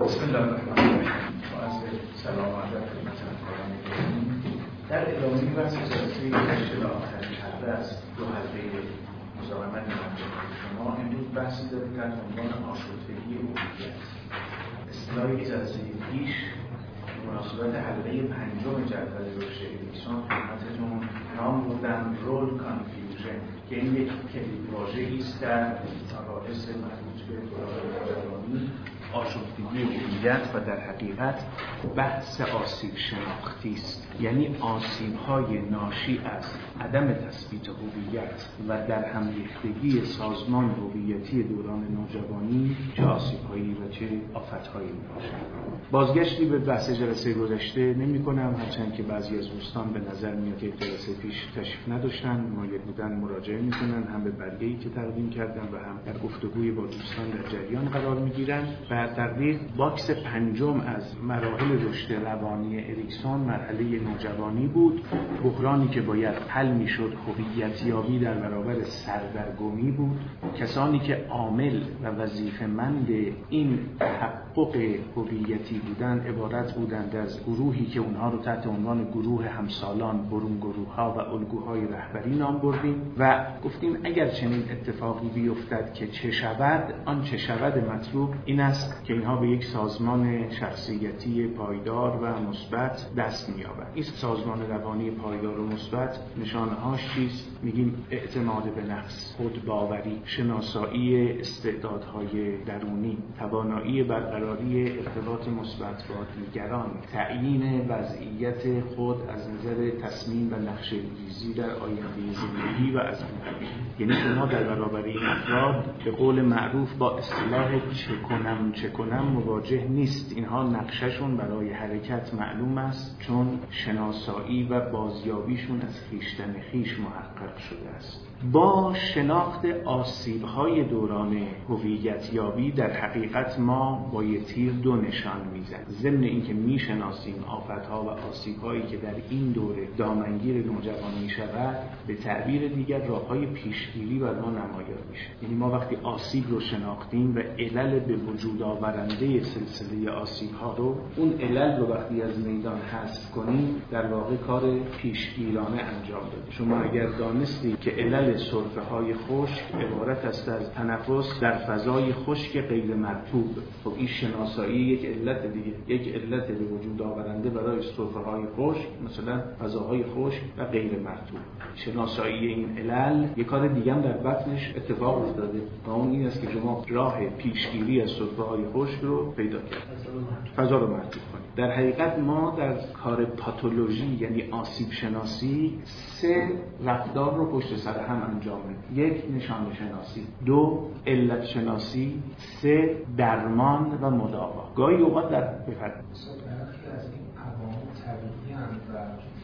بسم الله الرحمن الرحیم. سلام و ادب خدمت همکاران گرامی. در ادامه بحث جلسه 8 تا آخرین حلقه از دو حلقه مزاحمت شما امروز بحثی داریم تحت عنوان آشفتگی هویت. اصطلاحی جلسه پیش مناسبت حلقه پنجم جدول رشد اریکسون خدمتتون نام بردم رول کانفیوژن که این یک کلیدواژه‌ای است در مباحث مربوط به دوران نوجوانی، آشفتگی هویت و در حقیقت بحث آسیب شناختی است، یعنی آسیب‌های ناشی از عدم تثبیت هویت و در همریختگی سازمان هویتی دوران نوجوانی چه آسیب‌هایی و چه آفت‌هایی می‌باشد. بازگشتی به بحث جلسه گذشته نمی‌کنم، هرچند که بعضی از دوستان به نظر میاد که جلسه پیش تشریف نداشتن، مایل بودن مراجعه می‌کنن، هم به برگه‌ای که تقدیم کردم و هم در گفتگوی با دوستان در جریان قرار می‌گیرن. و تقدیر باکس پنجم از مراحل رشد روانی اریکسون مرحله نوجوانی بود، بحرانی که باید حل میشد هویتیابی در برابر سردرگمی بود. کسانی که عامل و وظیفه‌مند این تحقق هویتی بودند عبارت بودند از گروهی که اونها رو تحت عنوان گروه همسالان، برون گروه‌ها و الگوهای رهبری نام بردیم و گفتیم اگر چنین اتفاقی بیفتد که چه شود، آن چه شود مطلوب این است که اینها به یک سازمان شخصیتی پایدار و مثبت دست می‌یابند. این سازمان روانی پایدار و مثبت نشانه‌هاش چیست؟ میگیم اعتماد به نفس، خودباوری، شناسایی استعدادهای درونی، توانایی برقراری ارتباط مثبت با دیگران، تعیین وضعیت خود از نظر تصمیم و نقشه‌ریزی در آینده زندگی و از این قبیل. یعنی شما در برابر این افراد به قول معروف با اصطلاح چه کنم مواجه نیست. اینها نقشهشون برای حرکت معلوم است، چون شناسایی و بازیابیشون از خویشتن خویش محقق شده است. با شناخت آسیب‌های دوران هویتیابی در حقیقت ما با یه تیر دو نشان میزنیم. ضمن اینکه میشناسیم آفت‌ها و آسیب‌هایی که در این دوره دامنگیر نوجوان میشود، به تعبیر دیگر راه‌های پیشگیری بر ما نمایان میشه. یعنی ما وقتی آسیب رو شناختیم و علل به وجود آورنده سلسله آسیب‌ها رو، اون علل رو وقتی از میدان حذف کنیم، در واقع کار پیشگیرانه انجام دادیم. شما اگر دانستید که علل سرفه‌های خشک عبارت است از تنفس در فضای خشک غیر مرطوب، خب این شناسایی یک علت دیگه، یک علت به وجود آورنده برای سرفه‌های خشک، مثلا فضاهای خشک و غیر مرطوب. شناسایی این علل یک کار دیگه هم در بطنش اتفاق افتاده و اون این است که شما راه پیشگیری از سرفه‌های خشک رو پیدا کرد، فضا رو مرطوب کنید. در حقیقت ما در کار پاتولوژی یعنی آسیب شناسی سه رفتار رو پشت سر هم انجام میدیم. یک نشانه شناسی، دو علت شناسی، سه درمان و مداوا. گاهی اوقات در بفرمایید از این عوامل طبیعی اند و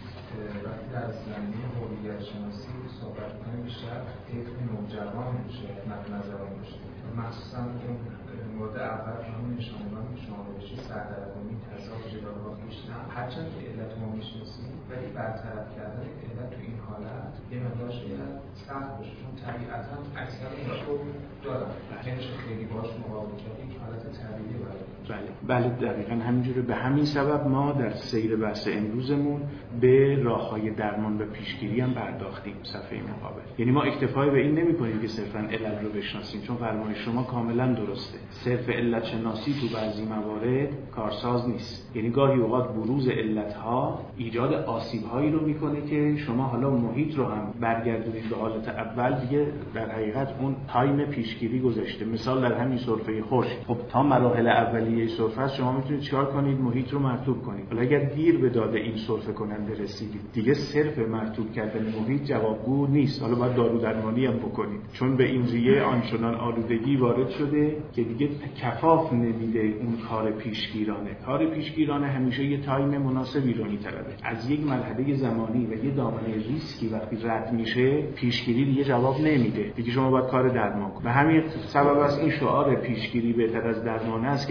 وقتی در زمینه هویت شناسی صحبت کنیم بیشتر طیف نوجوان میشه نظران باشه، مخصوصا اون مورد اول که همون نشانه‌ها شما بشه سردرگمی، تضاد، جدال‌ها بیشتر، هرچند که علت ما میشناسیم ولی برطرف کردن علت تو این حالت یه مقدار شاید سخت باشه، چون طبیعتاً اکثر اینها دارن نمیشه خیلی باهاش مقابله کرد، یک حالت طبیعی برای بله دقیقاً همینجوره. به همین سبب ما در سیر بحث امروزمون به راه‌های درمان و پیشگیری هم پرداختیم صفحه مقابل. یعنی ما اکتفای به این نمی‌کنیم که صرفاً علت رو بشناسیم، چون فرمایش شما کاملاً درسته. صرف علت شناسی تو بعضی موارد کارساز نیست. یعنی گاهی اوقات بروز علت‌ها ایجاد آسیب‌هایی رو می‌کنه که شما حالا محیط رو هم برگردونید به حالت اول، دیگه در حقیقت اون تایم پیشگیری گذشته. مثال در همین سرفه خشک، خب تا مراحل اولیه سرفه شما میتونید چیکار کنید؟ محیط رو مرطوب کنید. حالا اگر دیر به داده این سرفه کننده رسیدید، دیگه صرف مرطوب کردن محیط جوابگو نیست. حالا باید دارو درمانی هم بکنید، چون به این ریه آنچنان آلودگی وارد شده که دیگه کفاف نمیده اون کار پیشگیرانه. کار پیشگیرانه همیشه یه تایم مناسبی رو میطلبه. از یک مرحله زمانی و یه دامنه ریسکی وقتی رد میشه، پیشگیری دیگه جواب نمیده. دیگه شما باید کار درمان کنید. و همین سبب است این شعار پیشگیری بهتر از درمان است که همه جا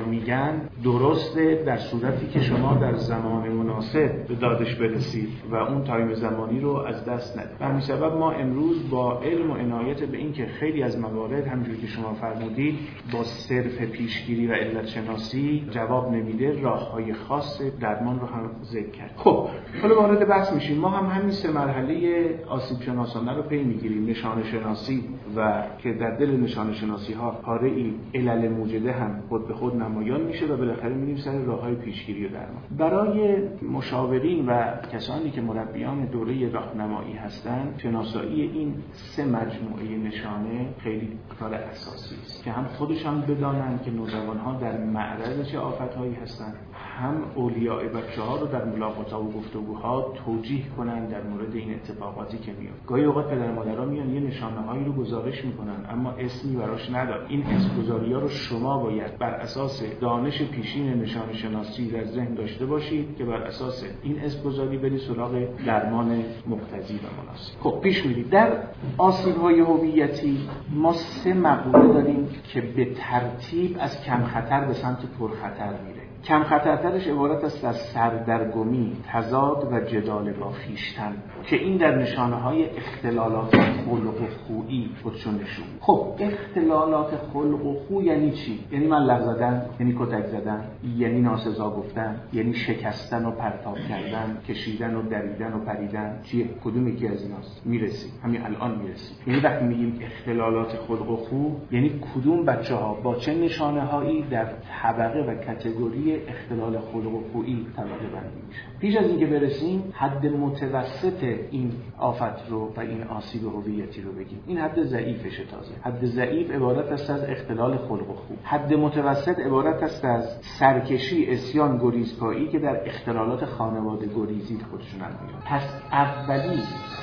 ها میگن درسته در صورتی که شما در زمان مناسب به دادش برسید و اون تایم زمانی رو از دست ندید. به همین سبب ما امروز با علم و عنایت به این که خیلی از موارد همونجوری که شما فرمودید با صرف پیشگیری و علت شناسی جواب نمیده، راههای خاص درمان رو هم ذکر کرد. خب حالا وارد بحث میشیم. ما هم همین سه مرحله آسیب شناسانه رو پی میگیریم، نشانه شناسی و که در دل نشانه شناسی ها پاره‌ای علل موجده هم خود به خود نمایان میشه و بالاخره میریم سر راههای پیشگیری و درمان. برای مشاورین و کسانی که مربیان دوره راهنمایی هستند، شناسایی این سه مجموعه نشانه خیلی کار اساسی است که هم خودشان بدانند که نوجوان‌ها در معرض چه آفت‌هایی هستند، هم اولیاء بچه‌ها رو در ملاقات‌ها و گفتگوها توجیه کنند در مورد این اتفاقاتی که میاد. گاهی اوقات پدر مادرها میان یه نشانه‌هایی رو گزارش میکنن اما اسمی براش نداره. این اسم‌گذاری‌ها رو شما باید بر اساس دانش پیشین نشانه شناسی در ذهن داشته باشید که بر اساس این اسم‌گذاری برید سراغ درمان مقتضی و مناسب. خب پیش میرید. در آسیب‌های هویتی ما سه مقوله داریم که به ترتیب از کم خطر به سمت پرخطر میره. کم خطرترش عبارت است از سردرگمی، تضاد و جدال با خویشتن که این در نشانه‌های اختلالات خلق و خویی خودشون نشون. خب اختلالات خلق و خو یعنی چی؟ یعنی من لغ زدن، یعنی کتک زدن، یعنی ناسزا گفتن، یعنی شکستن و پرتاب کردن، کشیدن و دریدن و پریدن. چیه؟ کدوم یکی از ایناست؟ میرسیم، همین الان میرسیم. یعنی وقتی میگیم اختلالات خلق و خو یعنی کدوم بچه‌ها با چه نشانه‌هایی در طبقه و کاتگوری اختلال خلق و خویی طبقه بندی میشه. پیش از اینکه برسیم حد متوسط این آفت رو و این آسیب هویتی رو بگیم. این حد ضعیفشه. تازه حد ضعیف عبارت است از اختلال خلق و خو. حد متوسط عبارت است از سرکشی، عصیان، گریزپایی که در اختلالات خانواده گریزی خودشون میاد. پس اولی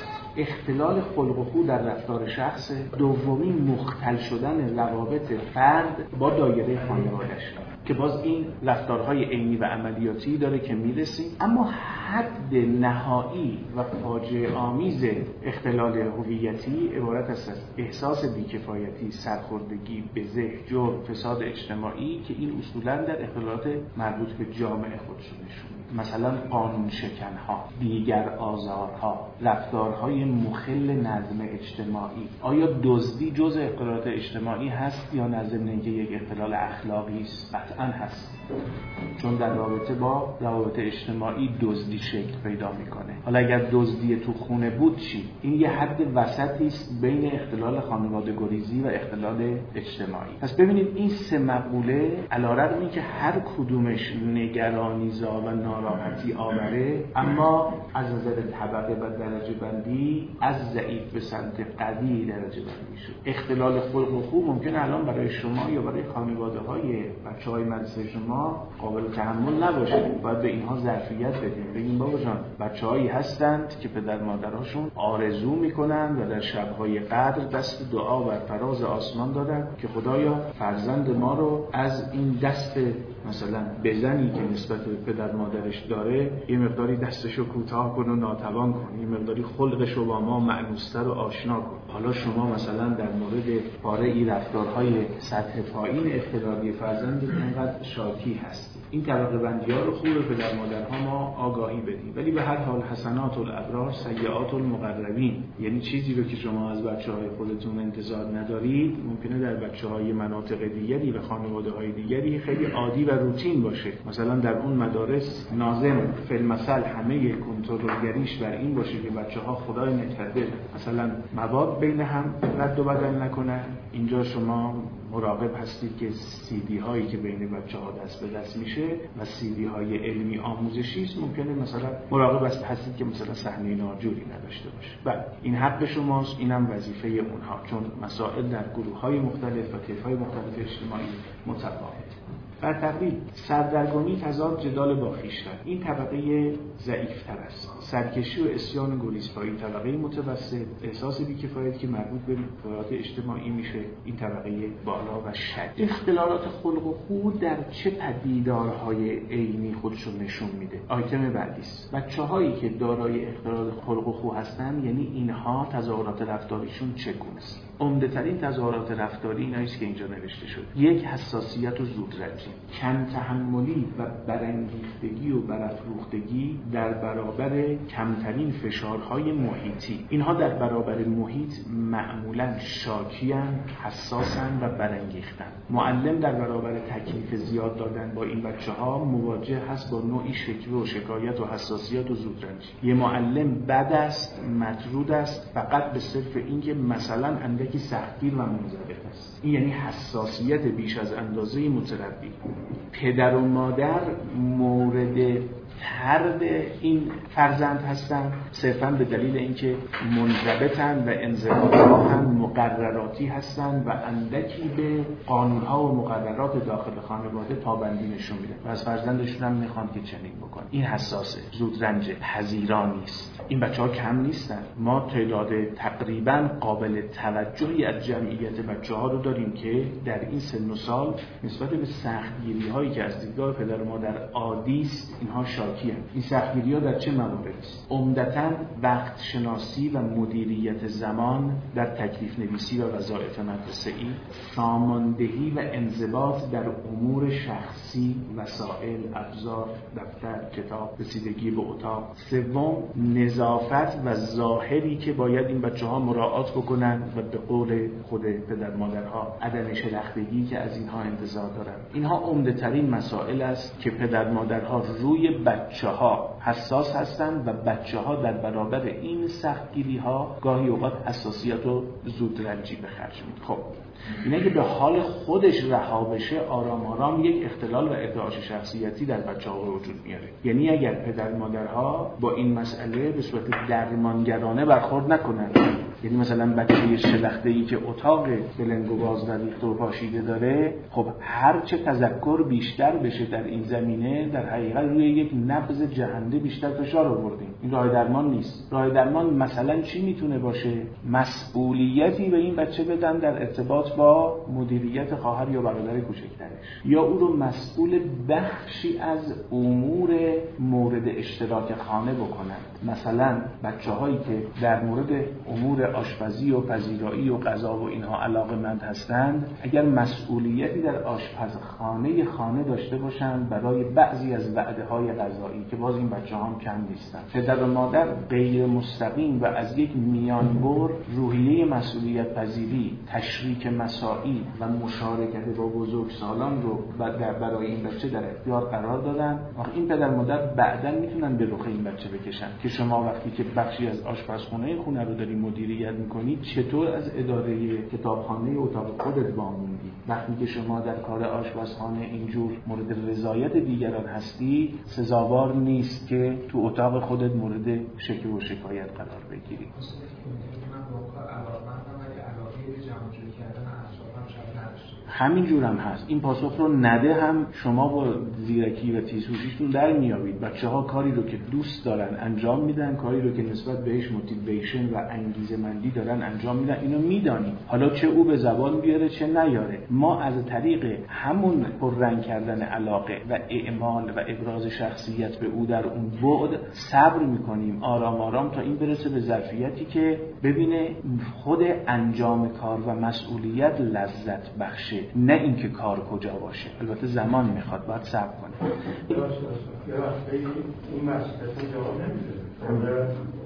اختلال خلق و خو در رفتار شخص، دومی مختل شدن روابط فرد با دایره خانواده‌اش که باز این رفتارهای عینی و عملیاتی داره که میرسیم. اما حد نهایی و فاجعه آمیز اختلال هویتی عبارت است از احساس بیکفایتی، سرخوردگی، بزه، جرم، فساد اجتماعی که این اصولا در اختلالات مربوط به جامعه خودشون نشون میده. مثلا قانون شکنها، دیگر آزارها، رفتارهای مخل نظم اجتماعی. آیا دزدی جزء اختلالات اجتماعی هست یا نه ضمن اینکه یک اختلال اخلاقی است؟ قطعاً هست، چون در رابطه با روابط اجتماعی دزدی شکل پیدا میکنه. حالا اگر دزدی تو خونه بود چی؟ این یه حد وسطی است بین اختلال خانواده گریزی و اختلال اجتماعی. پس ببینید این سه مقوله علی‌رغم اینکه هر کدومش نگرانی‌زا و ناراحتی آوره، اما از نظر طبقه و درجه بندی از ضعیف به سمت قوی درجه بندی شد. اختلال خلق و خو ممکنه الان برای شما یا برای خانواده‌های بچه‌های مدرسه شما قابل تحمل نباشه. باید به اینها ظرفیت بدیم. بگیم بابا جان بچه‌هایی هستند که پدر مادرهاشون آرزو میکنن و در شب‌های قدر دست دعا بر فراز آسمان دادن که خدایا فرزند ما رو از این دست مثلا بزنی که نسبت به پدر مادرش داره یه مقداری دستشو کوتاه کن و ناتوان کن، یه مقداری خلقشو با ما مأنوستر و آشنا کن. حالا شما مثلا در مورد پاره رفتارهای سطح پایین اختلالی فرزند اینقدر شاکی هستی. این طبقه بندی ها رو خوب به پدر مادرها ما آگاهی بدیم. ولی به هر حال حسنات الابرار سیئات المقربین، یعنی چیزی رو که شما از بچه‌های خودتون انتظار ندارید ممکنه در بچه‌های مناطق دیگری و خانواده‌های دیگری خیلی عادی و روتین باشه. مثلا در اون مدارس ناظم فی المثل همه کنترلگریش بر این باشه که بچه‌ها خدای نکرده مثلا مواد بین هم رد و بدل نکنن. اینجا شما مراقب هستید که CD هایی که بین بچه‌ها دست به دست میشه و CD های علمی آموزشی است ممکنه مثلا مراقب هستید که مثلا صحنه ناجوری نداشته باشه. بله این حق شماست، اینم وظیفه اونها، چون مسائل در گروه‌های مختلف و طیف‌های مختلف اجتماعی متفاوت. در تقریب سردرگمی، تضاد، جدال با خویشتن، این طبقه ضعیف‌تر است. سرکشی و عصیان و گریزپایی طبقه متوسط. احساس بی‌کفایت که مربوط به فعالیت اجتماعی میشه این طبقه بالا و شدید. اختلالات خلق و خو در چه پدیدارهای عینی خودشون نشون میده؟ آیتم بعدی است. بچه‌هایی که دارای اختلال خلق و خو هستن یعنی اینها تظاهرات رفتاریشون چگونه است؟ عمده‌ترین تظاهرات رفتاری اینایی است که اینجا نوشته شد. یک، حساسیت و زودرنجی، کم تحملی و برانگیختگی و برافروختگی در برابر کمترین فشارهای محیطی. اینها در برابر محیط معمولاً شاکی‌اند، حساسند و برانگیختند. معلم در برابر تکلیف زیاد دادن با این بچه‌ها مواجه هست با نوعی شکوه و شکایت و حساسیت و زودرنجی. یه معلم بد است، مطرود است، فقط به صرف اینکه مثلا اندکی سختگیر و منضبط است. این یعنی حساسیت بیش از اندازه متربی. پدر و مادر مورد طرد این فرزند هستند صرفاً به دلیل اینکه منضبطند و انضباط‌خواهند، مقرراتی هستند و اندکی به قانون‌ها و مقررات داخل خانواده پابندی نشون میدن و از فرزندشون هم میخوان که چنین بکنه. این حساسه، زودرنج، پذیرا نیست. این بچه‌ها کم نیستن. ما تعداد تقریباً قابل توجهی از جمعیت بچه‌ها رو داریم که در این سن و سال نسبت به سختگیری‌هایی که از دیدگاه پدر و مادر عادی است اینها این سختگیری‌ها در چه مواردی است؟ عمدتاً وقت شناسی و مدیریت زمان در تکلیف نویسی و وظایف مدرسه‌ای، ساماندهی و انضباط در امور شخصی، وسایل، ابزار، دفتر، کتاب، رسیدگی به اتاق. سوم، نظافت و ظاهری که باید این بچه‌ها مراعات بکنن و به قول خود پدر مادرها عدم شلختگی که از اینها انتظار دارن. اینها عمده‌ترین مسائل است که پدر مادرها روی بچه‌ها حساس هستند و بچه‌ها در برابر این سختگیری‌ها گاهی اوقات حساسیت و زودرنجی به خرج میدن. خب اینه که به حال خودش رها بشه، آرام آرام یک اختلال و ارتعاش شخصیتی در بچه‌ها به وجود میاره. یعنی اگر پدر مادرها با این مسئله به صورت درمانگرانه برخورد نکنند، یعنی مثلا بچه شلخته‌ای که اتاق بلنگ و باز ریخته و پاشیده داره، خب هر چه تذکر بیشتر بشه در این زمینه، در حقیقت روی یک نبض جهنده بیشتر فشار آوردیم. این راه درمان نیست. راه درمان مثلا چی میتونه باشه؟ مسئولیتی به این بچه بدن در ارتباط با مدیریت خواهر یا برادر کوچکترش، یا او رو مسئول بخشی از امور مورد اشتراک خانه بکنند. مثلا بچه‌هایی که در مورد امور آشپزی و پذیرایی و غذا و اینها علاقه‌مند هستند، اگر مسئولیتی در آشپزخانه خانه داشته باشند برای بعضی از وعده‌های غذایی که باز این بچه‌ها هم کم نیستن، پدر و مادر غیر مستقیم و از یک میانبر روحیه مسئولیت پذیری، تشریک مساعی و مشارکت با بزرگسالان رو برای این بچه در اختیار قرار دادن. آخه این پدر مادر بعداً میتونن به رخ این بچه بکشن که شما وقتی که بخشی از آشپزخونه خونه رو داری مدیریت میکنی، چطور از اداره کتابخانه اتاق خودت واموندی؟ وقتی که شما در کار آشپزخانه اینجور مورد رضایت دیگران هستی، سزاوار نیست که تو اتاق خودت مورد شکوه و شکایت قرار بگیری. همین جور هم هست. این پاسخ رو نده هم شما با زیرکی و تیزهوشیتون در میابید. بچه‌ها کاری رو که دوست دارن انجام میدن، کاری رو که نسبت بهش موتیویشن و انگیزه‌مندی دارن انجام میدن. اینو میدانید. حالا چه او به زبان بیاره چه نیاره، ما از طریق همون پررنگ کردن علاقه و اعمال و ابراز شخصیت به او در اون بعد صبر میکنیم آرام آرام تا این برسه به ظرفیتی که ببینه خود انجام کار و مسئولیت لذت بخشه، نه اینکه کار کجا باشه. البته زمان میخواد، باید صبر کنه. یه وقتی این مسئله جواب نمیده.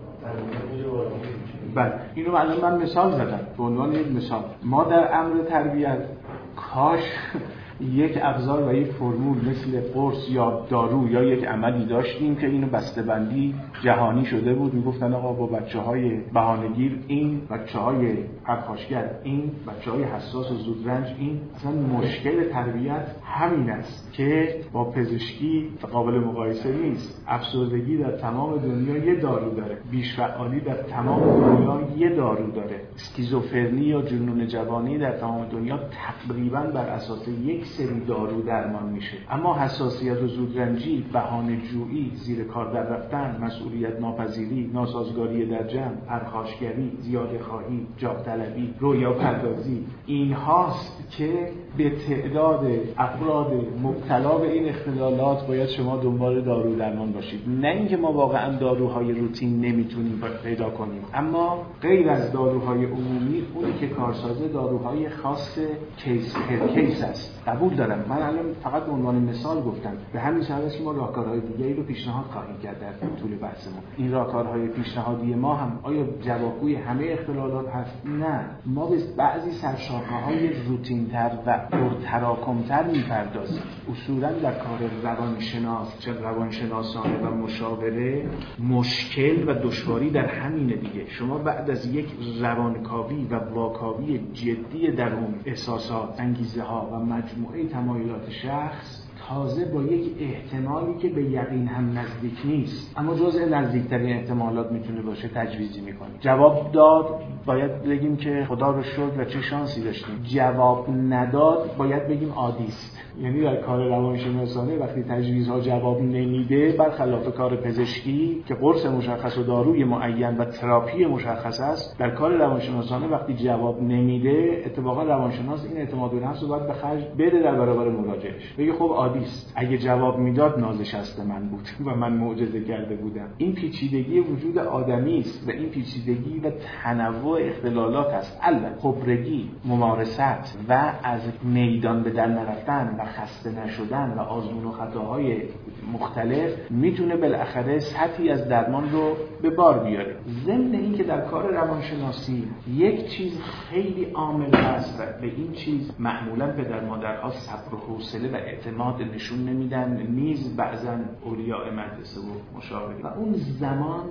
بله، اینو الان من مثال زدم به عنوان یک مثال. ما در امر تربیت کاش یک ابزار و یک فرمول مثل قرص یا دارو یا یک عملی داشتیم که اینو بسته‌بندی جهانی شده بود. میگفتن آقا با بچه‌های بهانه‌گیر این، بچه‌های پرخاشگر این، بچه‌های حساس و زودرنج این. اصلا مشکل تربیت همین است که با پزشکی قابل مقایسه نیست. افسردگی در تمام دنیا یه دارو داره، بیش‌فعالی در تمام دنیا یه دارو داره، اسکیزوفرنی یا جنون جوانی در تمام دنیا تقریباً بر اساس یک سری دارو درمان میشه. اما حساسیت و زودرنجی، بهانه‌جویی، زیر کار در رفتن، مسئولیت ناپذیری، ناسازگاری در جمع، پرخاشگری، زیاده خواهی، جاه طلبی، رویا پردازی، این هاست که به تعداد افراد مبتلا به این اختلالات باید شما دنبال دارو درمان باشید. نه اینکه ما واقعا داروهای روتین نمیتونیم پیدا کنیم، اما غیر از داروهای عمومی اونی که کارسازه داروهای خاص کیس پر کیس است. قبول دارم. من الان فقط به عنوان مثال گفتم. به همین سبب است که ما راهکارهای دیگه‌ای رو پیشنهاد خواهیم کرد در طول بحثمون. این راهکارهای پیشنهادی ما هم آیا جوابگوی همه اختلالات هست؟ نه. ما به بعضی سرشاخه‌های روتین‌تر و پرتراکم‌تر می‌پردازیم. اصولاً در کار روانشناسانه و مشاوره مشکل و دشواری در همینه دیگه. شما بعد از یک روانکاوی و واکاوی جدی در اون احساسات، انگیزه‌ها و مجموعه تمایلات شخص تازه با یک احتمالی که به یقین هم نزدیک نیست اما جزء نزدیکترین احتمالات میتونه باشه تجویزی میکنیم. جواب داد باید بگیم که خدا رو شکر و چه شانسی داشتیم. جواب نداد باید بگیم عادی است. یعنی در کار روانشناسانه وقتی تجویزها جواب نمیده، برخلاف کار پزشکی که قرص مشخص و داروی معین و تراپی مشخص است، در کار روانشناسانه وقتی جواب نمیده اتفاقا روانشناس این اعتماد به نفس رو باید به خرج بده در برابر مراجعش. بگه خب عادی است. اگه جواب میداد نازشست من بود و من معجزه کرده بودم. این پیچیدگی وجود آدمی است و این پیچیدگی و تنوع اختلالات است. البته خبرگی، ممارست و از میدان به در نرفتن و خسته نشدن و آزمون و خطاهای مختلف میتونه بالاخره سطحی از درمان رو به بار بیاره. ضمن این که در کار روانشناسی یک چیز خیلی عامل هست و به این چیز معمولا پدر مادرها صبر و حوصله و اعتماد نشون نمیدن، نیز بعضا اولیاء مدرسه و مشاوره، و اون زمان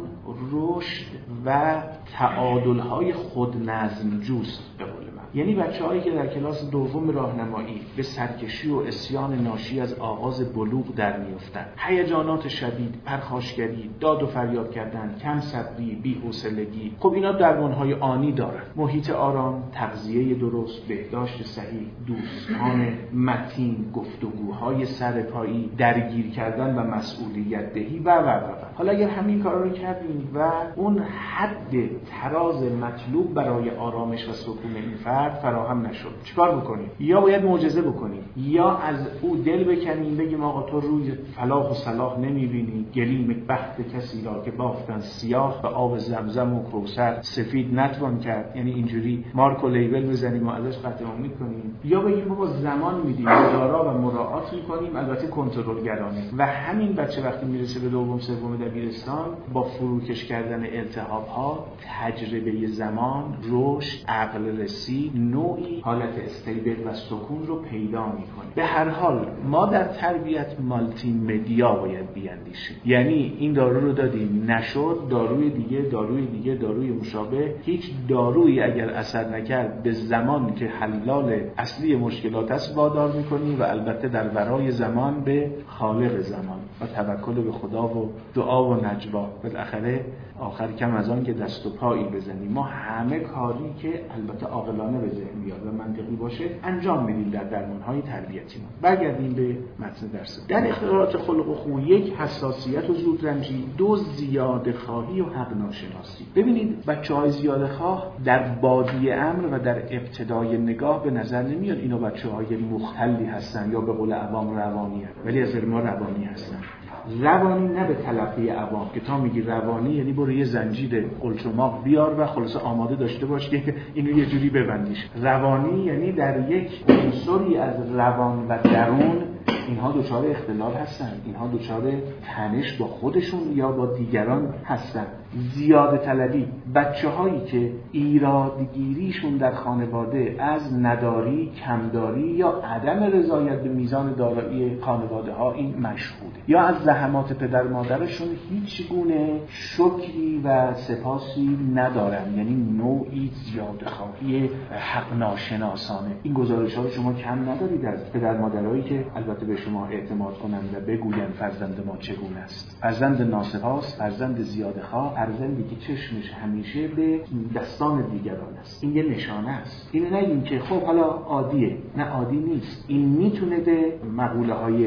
رشد و تعادل‌های خود نظم جوست به قول من. یعنی بچه‌هایی که در کلاس دوم راهنمایی به سرکشی و عصیان ناشی از آغاز بلوغ در میافتند، هیجانات شدید، پرخاشگری، داد و فریاد کردن، کم صبری، بی‌حوصلگی، خب اینا درمان‌های آنی دارن. محیط آرام، تغذیه درست، بهداشت صحیح، دوستان متین، گفتگوهای سرپایی، درگیر کردن و مسئولیت دهی و. حالا اگر همین کارا رو کردیم و اون حد تراز مطلوب برای آرامش و سکون این فرد فراهم نشد، چیکار بکنیم؟ یا باید معجزه بکنیم یا از او دل بکنیم، بگیم آقا تو روی فلاح و صلاح نمی‌بینی، گلیم بخت کسی را که بافتن سیاه به آب زمزم و کوثر سفید نتوان کرد. یعنی اینجوری مارک و لیبل بزنیم و ازش قطع امید کنیم، یا بگیم بابا زمان میدیم، مدارا و مراعات میکنیم، البته کنترلگرانه. و همین بچه وقتی میرسه به دوم سوم دبیرستان با فروکش کردن التهاب‌ها، تجربه زمان، رشد، عقل رسی، نوعی حالت استیبل و سکون رو پیدا میکنه. به هر حال ما در تربیت مالتی مدیا باید بیاندیشیم. یعنی این دارو رو دادیم نشد، داروی دیگه، داروی مشابه. هیچ دارویی اگر اثر نکرد به زمان که حلال اصلی مشکلات است وادار میکنیم و البته در ورای زمان به خالق زمان و توکل به خدا و دعا و نجوا. بالاخره آخر کم از آن که دست و پایی بزنیم. ما همه کاری که البته عاقلانه به ذهن بیاد و منطقی باشه انجام میدیم در درمان‌های تربیتی ما. برگردیم به متن درس. در اختلالات خلق و خو، یک حساسیت و زودرنجی، دو زیاده خواهی و حق ناشناسی. ببینید بچه‌های زیاده خواه در بادی امر و در ابتدای نگاه به نظر نمیاد اینا بچه‌های مختلی هستن یا به قول عوام روانی هستن، ولی از ما روانی هستن. روانی نه به تلقی عوام که تا میگی روانی یعنی برو یه زنجیر قلچماق بیار و خلاص آماده داشته باش که اینو یه جوری ببندیش. روانی یعنی در یک عنصری از روان و درون اینها دچار اختلال هستن، اینها دچار تنش با خودشون یا با دیگران هستن. زیاده طلبی، بچه‌هایی که ایرادگیریشون در خانواده از نداری، کمداری یا عدم رضایت به میزان دارایی خانواده ها این مشهوده، یا از زحمات پدر مادرشون هیچ گونه شکری و سپاسی ندارن، یعنی نوعی زیاده خواهی حق ناشناسانه. این گزارش‌ها رو شما کم ندارید از پدر مادرایی که البته به شما اعتماد کنند و بگویند فرزند ما چگونه است. فرزند ناسپاس، فرزند زیاده‌خواه، فرزندی که چشمش همیشه به دستان دیگران است. این یه نشانه است. این نگیم که خب حالا عادیه. نه عادی نیست. این میتونه به مقوله‌های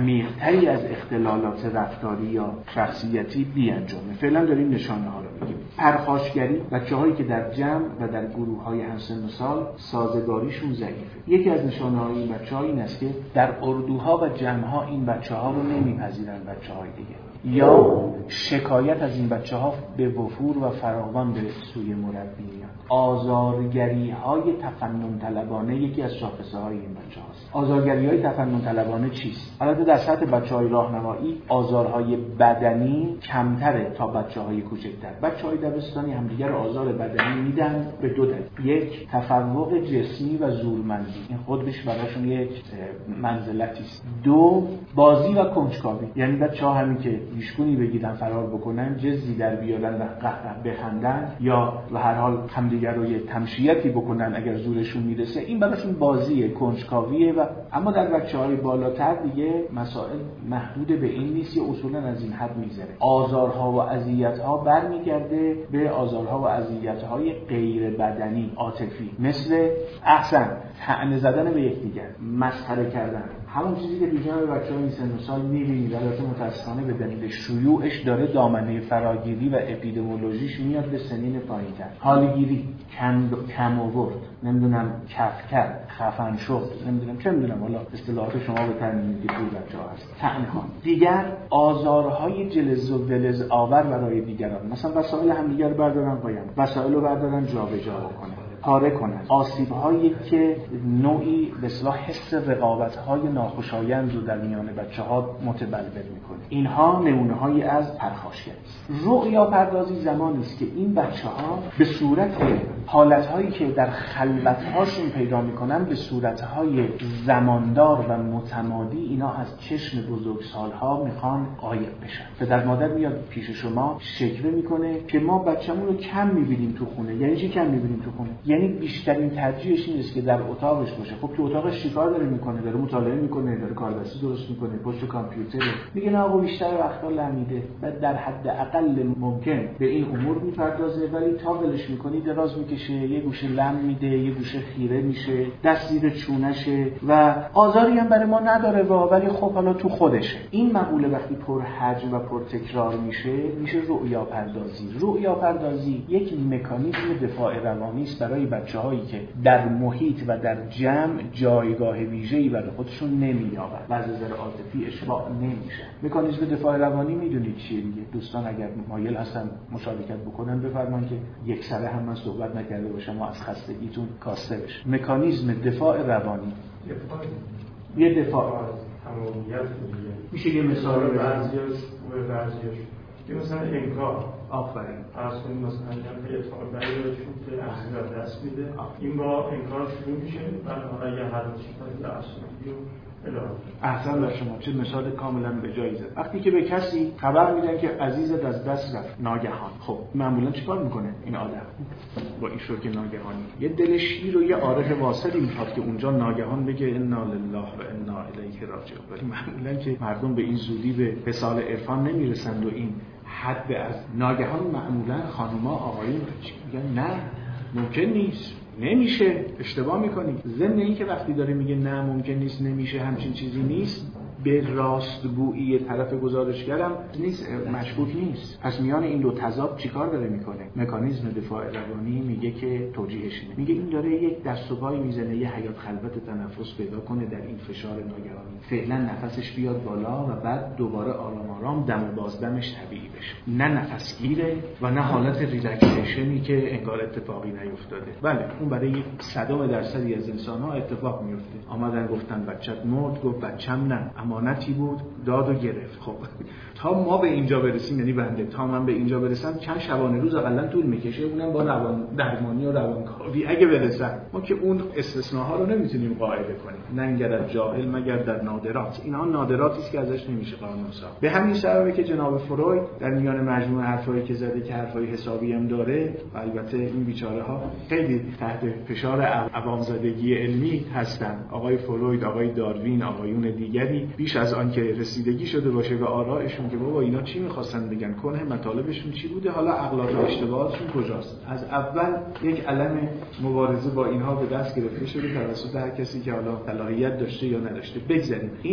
عمیق‌تری از اختلالات رفتاری یا شخصیتی بیانجامه. فعلا داریم نشانه‌ها رو میگیم. پرخاشگری، بچه‌هایی که در جمع و در گروه‌های همسن و سال سازگاریشون ضعیفه. یکی از نشانه‌های این بچه‌ها این است که در اردوها و جمع‌ها این بچه‌ها رو نمی‌پذیرن بچه‌های دیگه، یا شکایت از این بچه‌ها به وفور و فراوان به سوی مربی میاد. آزارگری‌های تفنن طلبانه یکی از شاخصه‌های این بچه‌هاست. آزارگری‌های تفنن طلبانه چیست؟ البته در سطح بچه‌های راهنمایی آزارهای بدنی کمتره تا بچه‌های کوچکتر. بچه‌های دبستانی همدیگر آزار بدنی میدن به دو دلیل. یک، تفوق جسمی و زورمندی، این خودش براشون یک منزلتی است. دو، بازی و کنجکاوی، یعنی بچه‌ها همین که گیشگونی بگیرن فرار بکنن، جزی در بیارن و قهقه بخندن، یا به هر حال همدیگر رو یه تمشیتی بکنن اگر زورشون میرسه، این براشون بازیه، کنجکاویه. و اما در بچه‌های بالاتر دیگه مسائل محدود به این نیست، یا اصولا از این حد میگذره. آزارها و اذیت‌ها برمیگرده به آزارها و اذیت‌های غیر بدنی، عاطفی، مثل احسن طعنه زدن به یکدیگر، مسخره کردن، همون چیزی که تو جمع بچه‌های این سن و سال می‌بینید. البته متأسفانه به دلیل شیوعش داره دامنه فراگیری و اپیدمیولوژیش میاد به سنین پایین‌تر. حالگیری، کم آورد، نمیدونم کف کرد، خفن شد، نمیدونم چه میدونم، حالا اصطلاحات شما به تعیین که تو بچه‌ها هست. طعنه‌ها. دیگر آزارهای جلز و ولز آور برای دیگران، مثلا وسایل همدیگر بردارن قایم، وسایل رو بردارن جابجا بکنن، پاره کنن، آسیب‌هایی که نوعی به اصطلاح حس رقابت‌های ناخوشایند رو در میان بچه‌ها متبلور می‌کنه. اینها نمونه‌هایی از پرخاشگری است. رؤیا پردازی زمانی است که این بچه‌ها به صورت حالت‌هایی که در خلوت‌هاشون پیدا می‌کنن به صورت‌های زماندار و متمادی اینا از چشم بزرگسال‌ها می‌خوان غایب بشن. پدر مادر میاد پیش شما شکوه می‌کنه که ما بچه‌مون رو کم می‌بینیم تو خونه. یعنی چی کم می‌بینیم تو خونه؟ یعنی بیشترین ترجیحش این است که در اتاقش باشه. خب تو اتاقش چیکار داره میکنه؟ داره مطالعه میکنه، داره کاردستی درست میکنه، پشت کامپیوتر. میگه نه آقا بیشتر وقتا لمیده و در حد اقل ممکن به این امور میپردازه، ولی تا ولش میکنی دراز میکشه، یه گوشه لم میده، یه گوشه خیره میشه، دست زیر چونشه و آزاری هم برای ما نداره ولی خب حالا تو خودشه. این مقوله وقتی پر حجم و پر تکرار میشه رؤیا پردازی. رؤیا پردازی یک مکانیزم دفاع روانی است برای بچه‌هایی که در محیط و در جمع جایگاه ویژه‌ای برای خودشون نمی‌یابند و از نظر عاطفی اشباع نمیشه. مکانیزم دفاع روانی میدونید چیه دیگه؟ دوستان اگر مایل هستن مشارکت بکنن بفرمایید که یک سره هم من صحبت نکرده باشم و از خستگیتون کاسته بشه. مکانیزم دفاع روانی یه دفاع تمامیت میشه یه مثال رو بعضیاش که مثلا انکار. آفرین. از اون مثلا که اعتقاد برایشون که اصلا دست میده، این با انکار شروع میشه و حالا یه هر چیزی در اصلی و الهی. احسن بر شما، چه مثال کاملا به جایی زد. وقتی که به کسی خبر میدن که عزیزت از دست رفت ناگهان، خب معمولا چیکار میکنه این آدم با این شوک ناگهانی؟ یه دل شیر و یه عارف واصلی میخواد که اونجا ناگهان بگه انا لله و انا الیه راجعون. ولی معمولا که مردم به این زودی به حصال عرفان نمیرسند و این حد از ناگهان معمولا خانوما آقایون میگن نه ممکن نیست، نمیشه، اشتباه میکنی. ضمن این که وقتی داره میگه نه ممکن نیست، نمیشه، همچین چیزی نیست، به راستگویی طرف گزارشگرم نیست، مشکوک نیست. پس میان این دو تضاد چیکار داره میکنه؟ مکانیزم دفاع روانی میگه که توجیهش اینه، میگه این داره یک دست و پای میزنه یه حیات خلوت تنفس پیدا کنه در این فشار ناگهانی، فعلا نفسش بیاد بالا و بعد دوباره آرام آرام دم و بازدمش طبیعی بشه، نه نفس گیره و نه حالت ریلکسیشنی که انگار اتفاقی نیفتاده. بله اون برای 100% از انسان‌ها اتفاق میفته. آمدن گفتن بچت مرد، گفت بچم نه، امانتی بود، داد و گرفت. خب تا ما به اینجا برسیم، یعنی بنده تا من به اینجا برسم چند شبانه روز حداقل طول میکشه، اونم با روان درمانی و روانکاوی اگه برسم. ما که اون استثناها رو نمیتونیم قاعده کنیم. ننگرد جاهل مگر در نادرات. اینها نادراتی است که ازش نمیشه قانون ساخت. به همین سببه که جناب فروید در میان مجموعه حرفایی که زده که حرفای حسابی هم داره، البته این بیچاره ها خیلی تحت فشار عوام زدگی علمی هستن، آقای فروید، آقای داروین، آقایون دیگری، بیش از آن که رسیدگی شده باشه به آرائشون که بابا اینا چی می‌خواستن بگن، کنه مطالبشون چی بوده، حالا اغلاط و اشتباهاتشون کجاست. از اول یک علم مبارزه با اینها به دست گرفته شده توسط هر کسی که حالا صلاحیت داشته یا نداشته. بگذاریم این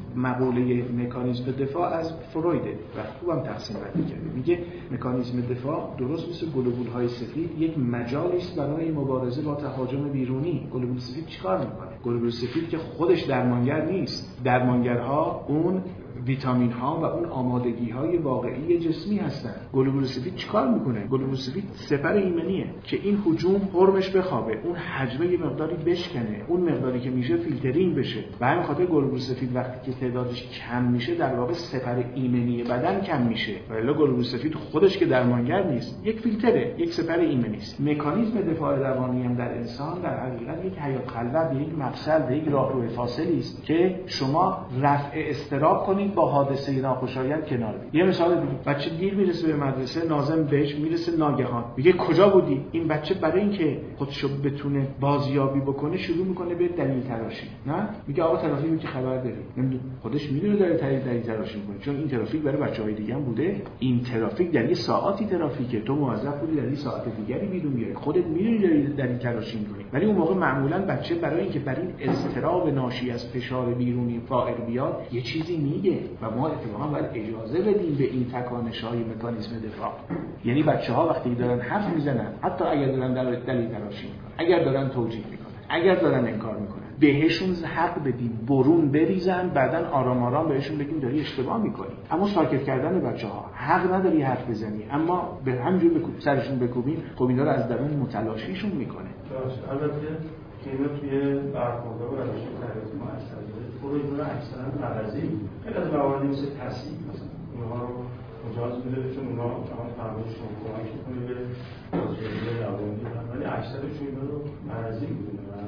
مقوله مکانیزم دفاع از فرویده و خوبم تقسیم بندی کرده. میگه مکانیزم دفاع درست مثل گلوبول‌های سفید یک مجالی است برای مبارزه با تهاجم بیرونی. گلوبول سفید چیکار میکنه؟ گلوبول سفید که خودش درمانگر نیست. درمانگرها اون ویتامین ها و اون آمادگی های واقعی جسمی هستن. گلوبول سفید چیکار میکنه؟ گلوبول سفید سپر ایمنیه که این هجوم قرمش بخوابه، اون حجمه یه مقداری بشکنه، اون مقداری که میشه فیلترینگ بشه. به همین خاطر گلوبول سفید وقتی که تعدادش کم میشه در واقع سپر ایمنی بدن کم میشه. ولی گلوبول سفید خودش که درمانگر نیست، یک فیلتره، یک سپر ایمنی است. مکانیزم دفاع روانی هم در انسان در حقیقت یک حیات خلوت، یک مفصل، یک راهرو فاصلی است که شما رفع اضطراب کنید با حادثه ناخوشایند کنار بیایید. یه مثال دیگه، بچه دیر میرسه به مدرسه، ناظم بهش میرسه ناگهان میگه کجا بودی؟ این بچه برای اینکه خودشو بتونه بازیابی بکنه شروع میکنه به دلیل تراشی. نه میگه آقا ترافیکی که خبر داری؟ نمیدونه، خودش میدونه داره دلیل تراشی میکنه، چون این ترافیک برای بچهای دیگه هم بوده. این ترافیک در یه ساعتی ترافیکه، تو موظف بودی در یه ساعت دیگری بیرون بیای، خودت میدونی داری دلیل تراشی میکنی. ولی اون موقع معمولا بچه برای اینکه بر این اضطراب ناشی از فشار بیرونی فائق بیاد یه چیزی میگه و ما اتفاقا باید اجازه بدیم به این تکانش‌های مکانیزم دفاع. یعنی بچه‌ها وقتی دارن حرف میزنن، حتی اگر دارن دلیل تراشی میکنن، اگر دارن توجیه میکنن، اگر دارن انکار میکنن، بهشون حق بدیم برون بریزن، بعدن آرام آرام بهشون بگیم داری اشتباه میکنی. اما ساکت کردن بچه‌ها، حق نداری حرف بزنی، اما به همینجور سرشون بکوبیم، خب اینا رو از درون متلاشیشون میکنه. البته که اینا توی برخوردها و روش تربیتی مؤثر بوده. فروید رو اکثرا مغزی خیلی از مواردی مثل تصحیح مثلا اونها رو مجاز میده، چون اونها جهان فرمایش رو کمک میکنه به بازیابی روانی، ولی اکثرشون اینا رو مغزی میدونه و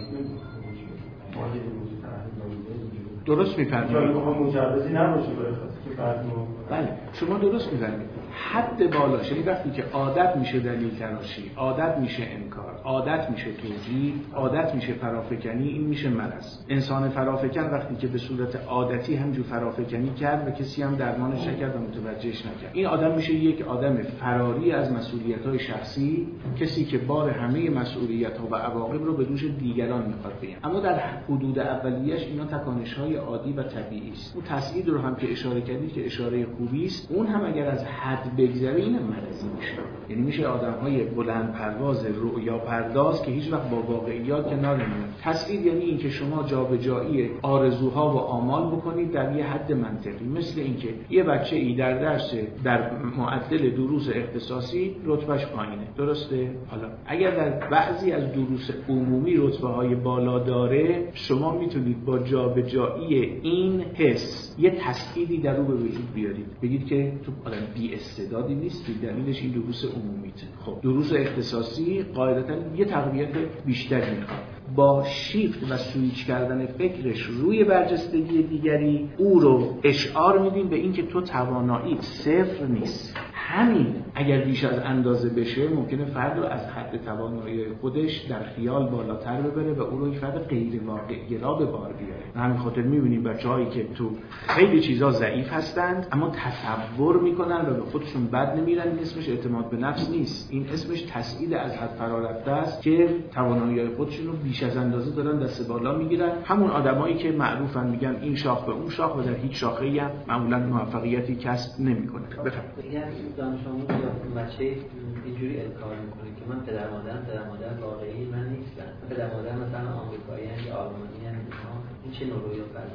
مالی روزی تحلیل داده. درست میفرمایید. مجوزی نباشه برای خاطر که بعد بله شما درست میفرمایید. حد بالاش، یعنی وقتی که عادت میشه دلیل تراشی، عادت میشه انکار، عادت میشه توجیه، عادت میشه فرافکنی، این میشه مرض. انسان فرافکن وقتی که به صورت عادتی همجور فرافکنی کرد و کسی هم درمانش نکرد و متوجهش نکرد، این آدم میشه یک آدم فراری از مسئولیت‌های شخصی، کسی که بار همه مسئولیت‌ها و عواقب رو به دوش دیگران میخواد بگیره. اما در حدود اولیه‌اش اینا تکانش‌های عادی و طبیعی است. اون تصعید رو هم که اشاره کردید که اشاره خوبی است، اون هم اگر از حد بگذره این مرضی میشه. یعنی میشه آدم‌های بلند پرواز رؤیا پرداز که هیچ وقت با واقعیات کنار نمیان. تصعید یعنی اینکه شما جابجایی آرزوها و آمال بکنید در یه حد منطقی، مثل اینکه یه بچه‌ای در درس در معدل دروس اختصاصی رتبهش پایینه، درسته؟ حالا اگر در بعضی از دروس عمومی رتبه‌های بالا داره، شما میتونید با جابجایی این حس یه تصعیدی در رو به وجود بیارید، بگید که تو آدم بی استعدادی نیستی، دلیلش این دروس عمومیته. خب دروس اختصاصی قاعدتاً یه تقویت بیشتری میخواد. با شیفت و سویچ کردن فکرش روی برجستگی دیگری او رو اشعار میدیم به این که تو توانایی صفر نیست. همین اگر بیش از اندازه بشه ممکنه فرد رو از حد توانایی خودش در خیال بالاتر ببره و او رو یک فرد غیر واقع‌گرا به بار بیاره. همین خاطر می‌بینیم بچه‌هایی که تو خیلی چیزا ضعیف هستند اما تصور میکنن و به خودشون بد نمیرن، این اسمش اعتماد به نفس نیست، این اسمش تسعید از حد فرا رفته است که توانایی خودشون رو بیش از اندازه دارن دست بالا میگیرن. همون آدمایی که معروفن میگن این شاخ به اون شاخ و در هیچ شاخه‌ای هم معمولا موفقیتی کسب نمیکنه. بفرمایید. دانش آموز یا بچه اینجوری انکار میکنه که من پدر مادر واقعی من نیستم، پدر مادر مثلا آمریکایی ان یا آلمانی ان، این چه نوعی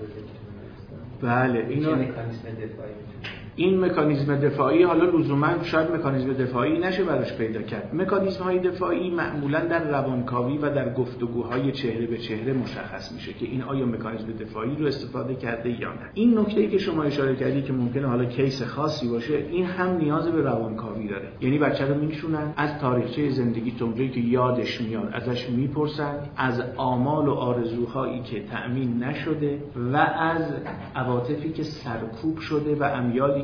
فرض بله این مکانیزم دفاعی. این مکانیزم دفاعی حالا لزوما شاید مکانیزم دفاعی نشه براش پیدا کرد. مکانیزم‌های دفاعی معمولا در روانکاوی و در گفتگوهای چهره به چهره مشخص میشه که این آیا مکانیزم دفاعی رو استفاده کرده یا نه. این نکته‌ای که شما اشاره کردی که ممکنه حالا کیس خاصی باشه، این هم نیاز به روانکاوی داره. یعنی بچه رو میشونن از تاریخچه زندگی تمری که یادش میاد ازش میپرسن، از آمال و آرزوهایی که تأمین نشده و از عواطفی که سرکوب شده و امیالی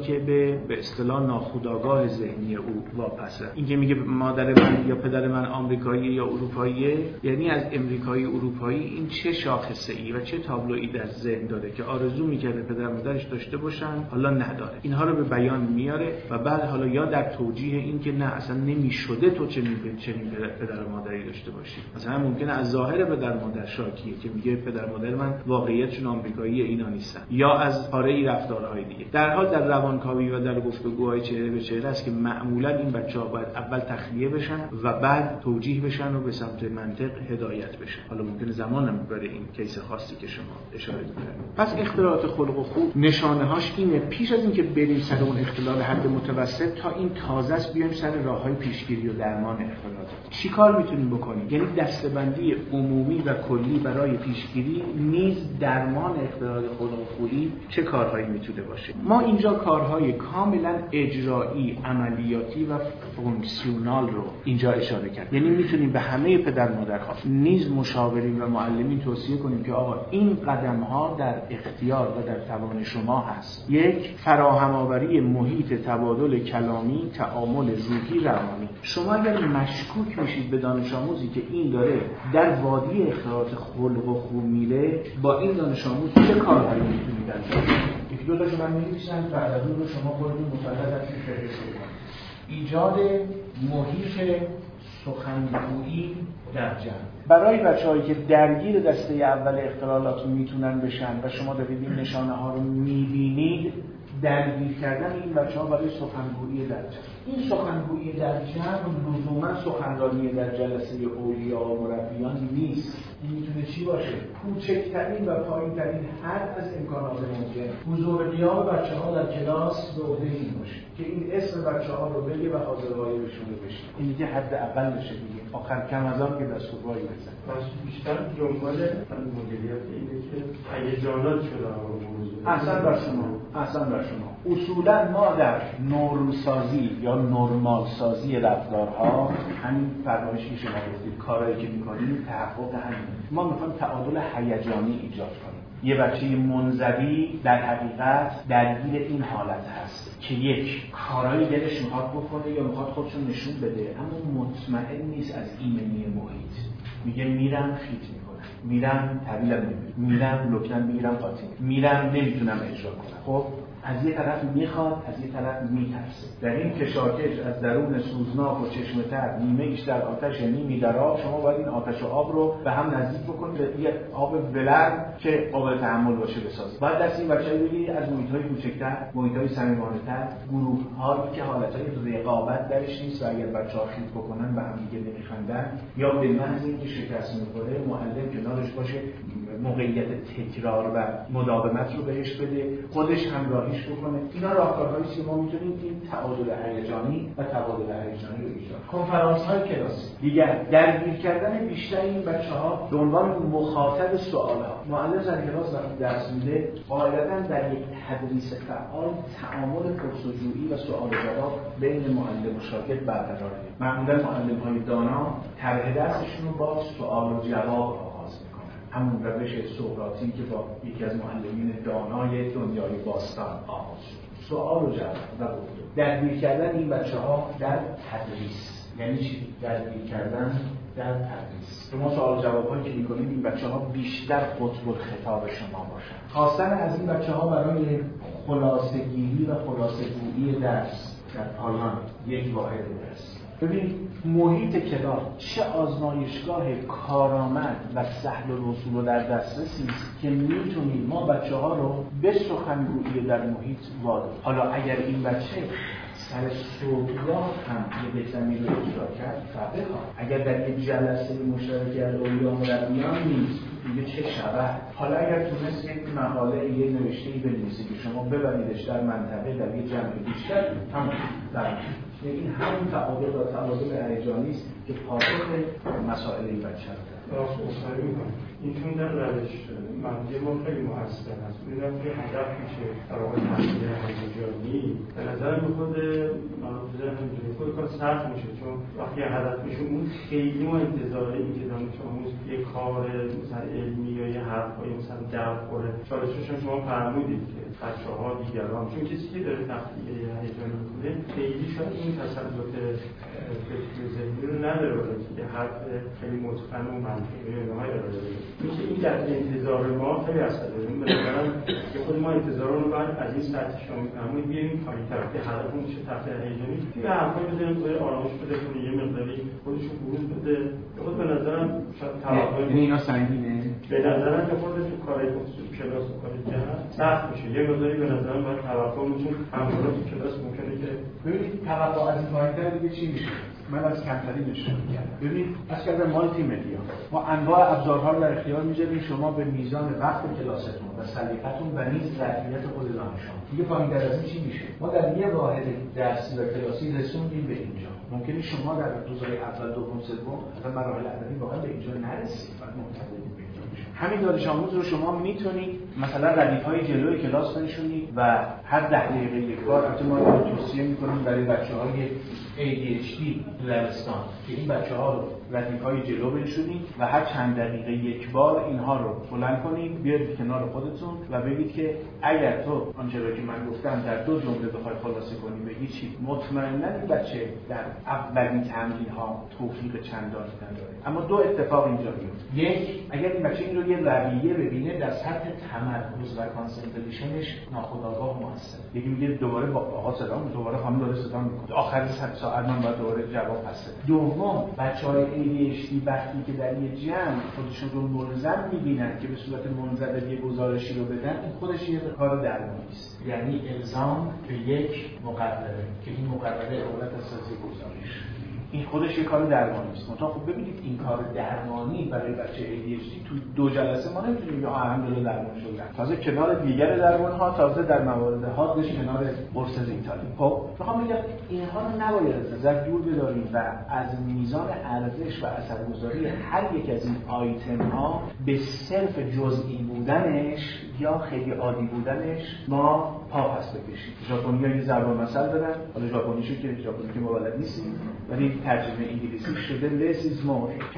که به اصطلاح ناخودآگاه ذهنی او واپسه. این که میگه مادر من یا پدر من آمریکایی یا اروپاییه، یعنی از امریکایی اروپایی این چه شاخصه‌ای و چه تابلویی در ذهن داره که آرزو میکرده پدر مادرش داشته باشن، حالا نداره. اینها رو به بیان میاره و بعد حالا یا در توجیه این که نه اصلا نمیشده تو چنین پدر و مادری داشته باشی، مثلا ممکنه از ظاهر پدر مادر شاکیه که میگه پدر مادر من واقعیتشون آمریکایی اینا نیستن، یا از پاره رفتارهای دیگه. در حال در روانکاوی و در گفتگوهای چهره به چهره است که معمولا این بچه‌ها باید اول تخلیه بشن و بعد توجیه بشن و به سمت منطق هدایت بشن. حالا ممکنه زمانم برای این کیس خاصی که شما اشاره می‌کنید. پس اختلالات خلق و خو نشانه‌هاش اینه. پیش از اینکه بریم سر اون اختلال حد متوسط، تا این تازه است بیایم سر راه‌های پیشگیری و درمان اختلالات. چیکار میتونیم بکنیم؟ یعنی دسته‌بندی عمومی و کلی برای پیشگیری نیز درمان اختلالات خلق و خویی چه کارهایی میتونه باشه. ما اینجا کارهای کاملا اجرایی، عملیاتی و فونکسیونال رو اینجا اشاره کردیم. یعنی میتونیم به همه پدر مادرها نیز مشاورین و معلمین توصیه کنیم که آقا این قدم‌ها در اختیار و در توان شما هست. یک، فراهم آوری محیط تبادل کلامی، تعامل روحی، روانی. شما اگر مشکوک میشید به دانش آموزی که این داره در وادی اختلالات خلق و خو میره، با این دانش آموز چه کارهایی میتونید انجام بدید؟ یکی دو تاشو من می‌نویسم، بعد از اون رو شما خودتون مسلط هستید فهرست کنید. ایجاد محیط سخنگویی در جمع برای بچه‌هایی که درگیر دسته اول اختلالات میتونن بشن و شما دارید این نشانه‌ها رو می‌بینید، درگیر کردن این بچه‌ها برای سخنگویی در جمع. این سخنگویی در جمع لزوما سخنرانی در جلسه اولیا و مربیان نیست. این میتونه چی باشه؟ کوچکترین و پایین‌ترین حد از امکانات ممکن. حضور قیام بچه‌ها در کلاس به عهده این باشه که این اسم بچه‌ها رو بگه و حاضر غایبشون بشه. این دیگه حد اول بشه دیگه. آخر کم از آن که دستوروایی بزنه. پس بیشتر دنبال مدیریت اینه که هیجانات شده احسن بر شما. اصولا ما در نرم‌سازی یا نرمال سازی رفتارها، همین فرمایشی که شما گفتید کارهایی که می‌کنیم تحقق همین. ما می‌خوایم تعادل هیجانی ایجاد کنیم. یه بچه منزوی در حقیقت درگیر این حالت هست که یک، کارهایی دلش میخواد بکنه یا میخواد خودشون نشون بده، اما مطمئن نیست از ایمنی محیط. میگه میرم خیت میکنم، میرم طویلم نمیرم، میرم لکنم میگیرم قاطی، میرم نمیتونم اجرا کنم. خب از یه طرف میخواد، از یه طرف میترسه. در این کشاکش از درون سوزناک و چشم تر، نیمه ایش در آتش نیمی در آب، شما باید این آتش و آب رو به هم نزدیک بکنید، به یه آب ولرم که قابل تحمل باشه بسازید. باید دست این بچه‌ها بگیرید از محیط‌های کوچکتر، محیط‌های صمیمانه‌تر، گروه‌هایی که حالت‌های رقابت درش نیست و اگر بچه‌ها خیت بکنن به هم دیگه نمیخندن، یا به محض اینکه شکست می‌خوره معلم کنارش باشه، موقعیت تکرار و مداومت رو بهش بده، خودش همراهیش بکنه. اینا راهکارهایی است که ما میتونیم این تعادل هیجانی و تبادل هیجانی رو ایجاد کنیم. کنفرانس‌های کلاسی دیگر، درگیر کردن بیشتر این بچه‌ها به عنوان مخاطب سوال‌ها. معلم سر کلاس وقتی درس میده، قاعدتاً در یک تدریس فعال تعامل پرس‌وجویی و سوال و جواب بین معلم و شاگرد برقراره. معمولاً معلم‌های دانا طرح درسشون رو با سوال و جواب همون روش سقراطی که با یکی از معلمین دانای دنیای باستان آغاز شد. سوال و جواب و گفتگو. درگیر کردن این بچه‌ها در تدریس. یعنی چی؟ درگیر کردن در تدریس. شما سوال و جواب‌هایی که می‌کنید این بچه‌ها بیشتر قطب الخطاب شما باشن. خواستن از این بچه‌ها برای خلاصه‌گیری و خلاصه‌گویی درس در پایان یک واحد درس. ببینید محیط کلاس چه آزمایشگاه کارآمد و سهل الوصول و در دسترسی است که میتونیم ما بچه‌ها رو به سخنگویی در محیط وادار. حالا اگر این بچه سر صوتیات هم یه بهتمی رو اجرا کرد فقط اگر در یک جلسه مشترک اولیا و مربیان نیست دیگه چه شبه. حالا اگر تونست یک مقاله یه نوشته‌ای بنویسه که شما ببریدش در منطقه در یه جمع بیشتر هم در این همون تعادل و تبادل هیجانی است که پاسخ مسائل این بچه رو این چون در روش منطقی ما خیلی مؤثر هست. می‌دونم که هدف میشه در واقع تحصیل هیجانی به نظر خود خود کار سخت میشه، چون وقتی هدف میشه اون خیلی ما انتظار این که دانش آموز یه کار مثلا علمی یا یه حرفای مثلا درد خوره چالشش شما فرمودید که بچه‌ها دیگران، چون کسی که داره تخلیه هیجانی میکنه خیلی شاید این تسلط فکری ذهنی رو نداره که حرف خیلی متقن و منطقی و اینها ارائه بده. میشه این در انتظار ما خیلی اثر داره. به نظرم که خود ما انتظارمون رو بعد از این سطح شما می‌فهمید بیایم پایین‌تر که هدفمون میشه تخلیه هیجانی توی حرفای بزنیم توی آرامش بده کنه یه مقداری خودشون بروز بده. خود به نظرم شاید توقع اینا سنگینه. به نظرم که خود تو کارهای کلاس و کاری کرد سخت میشه. یه مقداری به نظرم باید توقعمون چون همون‌ها تو کلاس ممکنه که ببینید توقع از این پایین‌تر دیگه چی میشه؟ من از کمتری نشون می‌دم. ببینید از کردن مالتی مدیا ما انواع ابزارها رو در اختیار می‌ذاریم شما به میزان وقت کلاستون و سلیقه‌تون و نیز ظرفیت خود دانشجو. دیگه پایین‌تر از این چی میشه؟ ما در یه واحد درسی و کلاسی رسوندیم به اینجا. ممکنه شما در روزهای اول، دوم، سوم اصلا مراحل ادبی واقعا به اینجا نرسید. بعد منتظرید به اینجا بشید. همین دانش آموز رو شما میتونید مثلا ردیف‌های جلوی کلاس بنشونید و هر 10 دقیقه یک بار البته ما توصیه می‌کنیم برای بچه‌های ADHD لرستان که این بچه‌ها رو ردیف‌های جلو بنشونید و هر چند دقیقه یک بار اینها رو بلند کنید بیارید کنار خودتون و بگید که اگر تو آنچه را که من گفتم در 2 جمله بخوای خلاصه کنی بگی چی، مطمئناً این بچه در اولین تمرین‌ها توفیق چندانی نداره. اما 2 اتفاق اینجا میفته. یک، اگر این بچه این رو یه رویه ببینه در سطح تمرکز و کانسنتریشنش ناخودآگاه موثر. یکی میگه دوباره با آقا صدا دوباره خانم داره صدا میکنه آخر ساعت من باید دوباره جواب پس بدم. دوم، بچه‌های ADHD وقتی که در یه جمع خودشون رو ملزم می‌بینن که به صورت منضبط یه گزارشی رو بدن، این خودش یه کار درمانی است. یعنی الزام به یک مقرره که این مقرره عبارت از گزارش. این خودش یه کار درمانی است. منتها خب ببینید این کار درمانی برای بچه ADHD تو 2 جلسه ما نمیتونیم یا الحمدلله درمان شدن. تازه کنار دیگر درمان‌ها تازه در موارد حادش کنار قرص زیتالی. خب میخوام بگم اینها رو نباید از نظر دور بداریم و از میزان ارزش و اثرگذاری هر یک از این آیتم‌ها به صرف جزئی بودنش یا خیلی عادی بودنش ما پا پس بکشیم. ژاپنی‌ها یه ضرب المثل دارن. حالا ژاپنیشو که ژاپنی که ما بلد نیستیم ولی ترجمه انگلیسی شده less is more.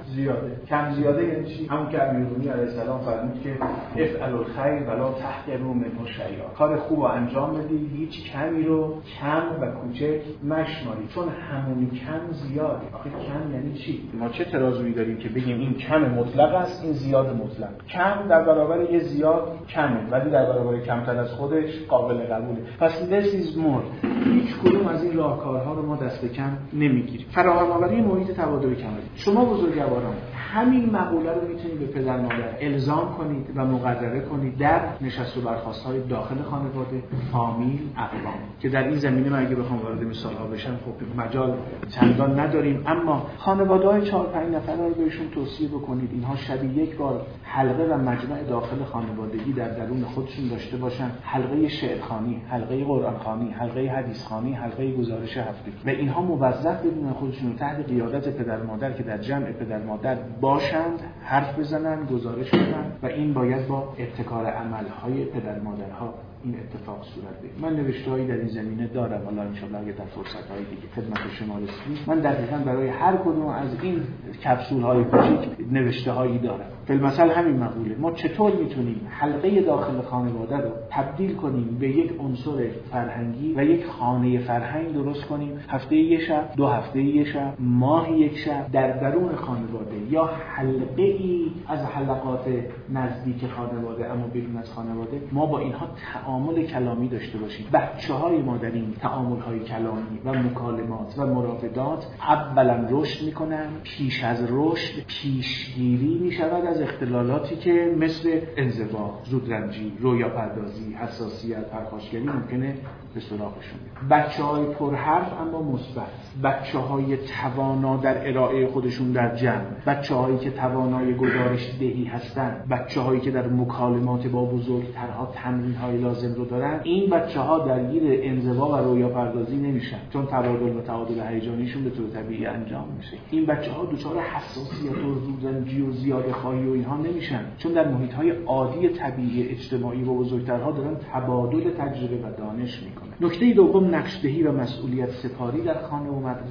کم زیاده یعنی چی؟ همون که امیرالمومنین علیه السلام فرمود که افعلوا الخیر ولا تحقروا منه شیئا. کار خوب رو انجام بدید، هیچ کمی رو کم و کوچک مشمارید، چون همون کم زیاده. آخه کم یعنی چی؟ ما چه ترازویی داریم که بگیم این کم مطلق است، این زیاد مطلق؟ کم در برابر یه زیاد کمه، ولی در برابر کمتر از خودش قابل قبوله. پس less is more. هیچ کدوم از این راهکارها رو ما دست کم نمیگیریم. فراهم آوری محیط تبادل کمالی. شما بزرگواران همین مقوله رو میتونید به پدر مادر الزام کنید و مقرره کنید در نشست و برخاست‌های داخل خانواده، فامیل، اقوام. که در این زمینه من اگه بخوام وارد مثال‌ها بشم خب مجال چندان نداریم، اما خانواده‌های 4-5 نفره رو بهشون توصیه بکنید اینها شبیه یک بار حلقه و مجمع داخل خانوادگی در درون خودشون داشته باشن، حلقه شعرخوانی، حلقه قرآنخوانی، حلقه حدیثخوانی، حلقه گزارش هفتگی و اینها موظف بدونن خودشون رو تحت قیادت پدر مادر که در جمع پدر مادر باشند حرف بزنن، گزارش بدن و این باید با ابتکار عمل‌های پدر مادرها این اتفاق صورت بگیره. من نوشته‌هایی در این زمینه دارم، حالا ان شاءالله اگه در فرصت‌های دیگه خدمت شما رسید من دقیقاً برای هر کدوم از این کپسول‌های کوچیک نوشته‌هایی دارم. بالمثل همین مقوله ما چطور میتونیم حلقه داخل خانواده رو تبدیل کنیم به یک عنصر فرهنگی و یک خانه فرهنگ درست کنیم، هفته یک شب، 2 هفته یک شب، ماهی یک شب در درون خانواده یا حلقه‌ای از حلقات نزدیک خانواده اما بیرون از خانواده ما با اینها تعامل کلامی داشته باشیم. بچه‌های ما در این تعامل‌های کلامی و مکالمات و مراودات اولا رشد می‌کنن، پیش از رشد پیشگیری می‌شود از اختلالاتی که مثل انزوا، زودرنجی، رویاپردازی، حساسیت، پرخاشگری ممکنه به سراغشون بیاد. بچه‌های پرحرف اما مثبت، بچه‌های توانا در ارائه خودشون در جمع، بچه‌هایی که توانای گزارش دهی هستند، بچه‌هایی که در مکالمات با بزرگترها تمرین‌های لازم رو دارن، این بچه‌ها درگیر انزوا و رویاپردازی نمیشن چون تبادل و تعادل هیجانیشون به طور طبیعی انجام میشه. این بچه‌ها دچار حساسیت و زودرنجی و زیاده‌خواهی و اینها نمیشن چون در محیط‌های عادی طبیعی اجتماعی با بزرگترها دارن تبادل تجربه و دانش میکنن. نکته دوم نقش‌دهی و مسئولیت سپاری در خانه و مدرسه.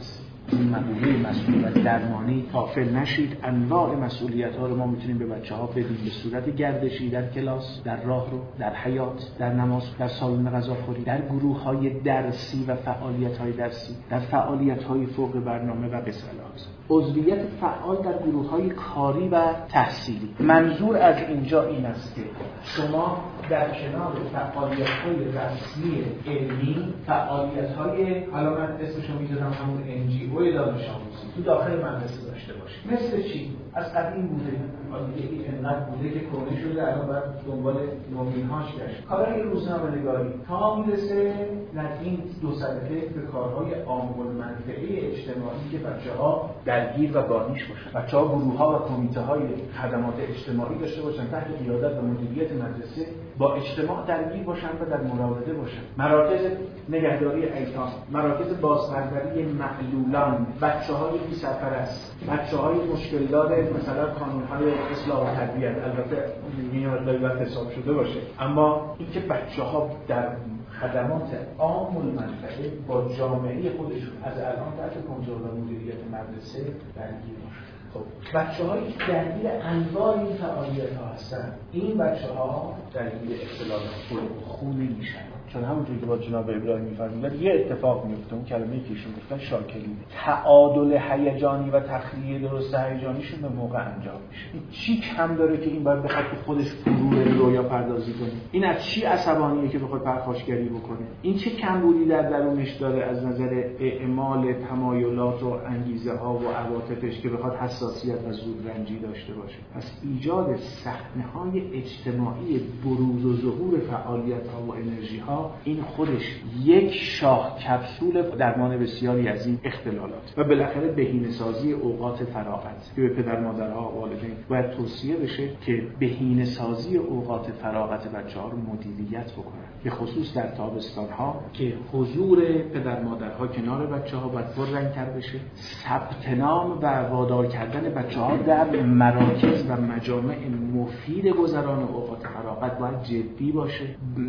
این مقوله مسئولیت درمانی غافل نشید. انواع مسئولیت‌ها رو ما میتونیم به بچه‌ها بدیم به صورت گردشی، در کلاس، در راهرو، در حیاط، در نماز، در سالن غذاخوری، در گروه‌های درسی و فعالیت‌های درسی، در فعالیت‌های فوق برنامه و قسالات. عضویت فعال در گروه‌های کاری و تحصیلی. منظور از اینجا این است که شما در کنار فعالیت‌های رسمی علمی، فعالیت‌های حالا من اسمشو میذارم همون NGO دانش آموزی تو داخل مدرسه داشته باشید. مثل چی؟ از قدیم بوده. یکی انقدر بوده که کهنه شده، الان باید دنبال نوین‌هاش گشت. کارهای روزنامه‌نگاری تا میرسه در این دو سطحه به کارهای عام‌المنفعه اجتماعی که بچه‌ها درگیر و بانیش باشن. بچه‌ها گروه‌ها و کمیته‌های خدمات اجتماعی داشته باشن تحت قیادت و مدیریت مدرسه، با اجتماع درگیر باشن و در مراوده باشن. مراکز نگهداری ایتام، مراکز بازپروری معلولان، بچه‌های بی سرپرست، بچه‌های مشکل داره، مثلا کانون‌های اصلاح و تربیت، البته میاد باید حساب شده باشه، اما اینکه بچه‌ها در خدمات عام المنفعه با جامعه خودشون از الان تحت کنترل و مدیریت مدرسه درگیر باشن. خب بچه‌هایی که درگیر انواع این فعالیت‌ها هستن، این بچه‌ها درگیر اختلالات خو نمیشن. چون همونجوری که با جناب ابراهیمی می‌فرمودن یه اتفاق میفته، اون کلمه‌ای که ایشون گفتن شاکلی، تعادل هیجانی و تخلیه درست هیجانیشون به موقع انجام میشه. این چی کم داره که این باید بخواد که خودش فرو رویا پردازی کنه؟ این از چی عصبانیه که بخواد پرخاشگری بکنه؟ این چه کمبودی در درونش داره از نظر اعمال تمایلات و انگیزه‌ها و عواطفش که بخواد حساسیت و زودرنجی داشته باشه؟ پس ایجاد صحنه‌های اجتماعی بروز و ظهور فعالیت‌ها و انرژی‌ها این خودش یک شاه کپسول درمان بسیاری از این اختلالات و بالاخره بهینه‌سازی اوقات فراغت که به پدر مادرها و والدین باید توصیه بشه که بهینه‌سازی اوقات فراغت بچه‌ها رو مدیریت بکنن، به خصوص در تابستان‌ها که حضور پدر مادرها کنار بچه‌ها باید پررنگ‌تر بشه. ثبت نام و وادار کردن بچه‌ها در مراکز و مجامع مفید گذران اوقات فراغت باید جدی باشه.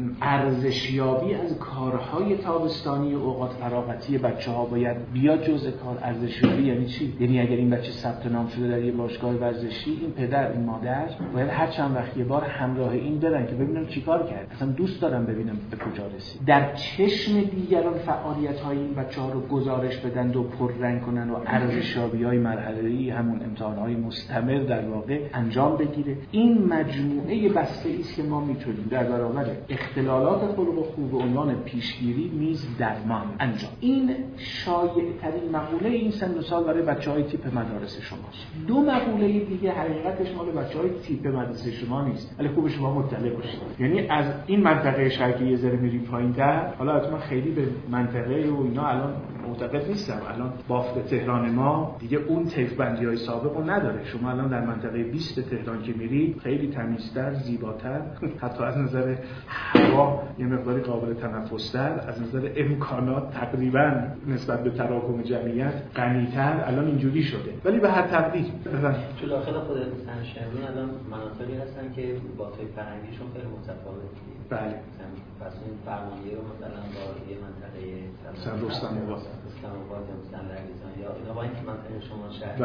ارزشیابی از کارهای تابستانی اوقات فراغتی بچه‌ها باید بیاد جزء کار. ارزشیابی یعنی چی؟ یعنی اگر این بچه ثبت نام شده در یه باشگاه ورزشی، این پدر این مادر باید هر چند وقت یه بار همراه این برن که ببینم چیکار کرد، اصلا دوست دارم ببینم به کجا رسید. در چشم دیگران فعالیت‌های این بچه‌ها رو گزارش بدن و پررنگ کنن و ارزشیابی‌های مرحله‌ای، همون امتحان‌های مستمر در واقع انجام بگیره. این مجموعه بسته‌ای است که ما میتونیم در برابر اختلالات خلق و خو به عنوان پیشگیری نیز درمان انجام. این شایع‌ترین مقوله این سن و سال برای بچه‌های تیپ مدارس شماست. دو مقوله دیگه حقیقتش مال بچه‌های تیپ مدرسه شما نیست، ولی خوب شما مطلع باشید. یعنی از این منطقه شرقی یه ذره میریم پایین‌تر. حالا حتما خیلی به منطقه و اینا الان معتقد نیستم. الان بافت تهران ما دیگه اون طیف بندی‌های سابق رو نداره. شما الان در منطقه 20 تهران که میری خیلی تمیزتر، زیباتر، حتی از نظر هوا یه مقداری قابل تنفس‌تر، از نظر امکانات تقریباً نسبت به تراکم جمعیت غنی‌تر الان اینجوری شده. ولی به هر تقدیر تو داخل خود سنشهرون الان مناطقی هستن که با طیف فرهنگیشون خیلی متفاوته. بله. پس این فرمانده رو مثلا با یه منطقه مثلا رستم آباد یا مثلا لرزان یا اینا با اینکه منطقه شما شهر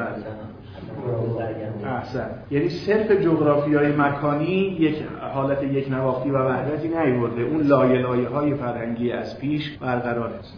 مثلا احسن، یعنی صرف جغرافیای مکانی یک حالت یک نواختی و وحدتی نیورده، اون لایه‌های فرهنگی از پیش برقرار است.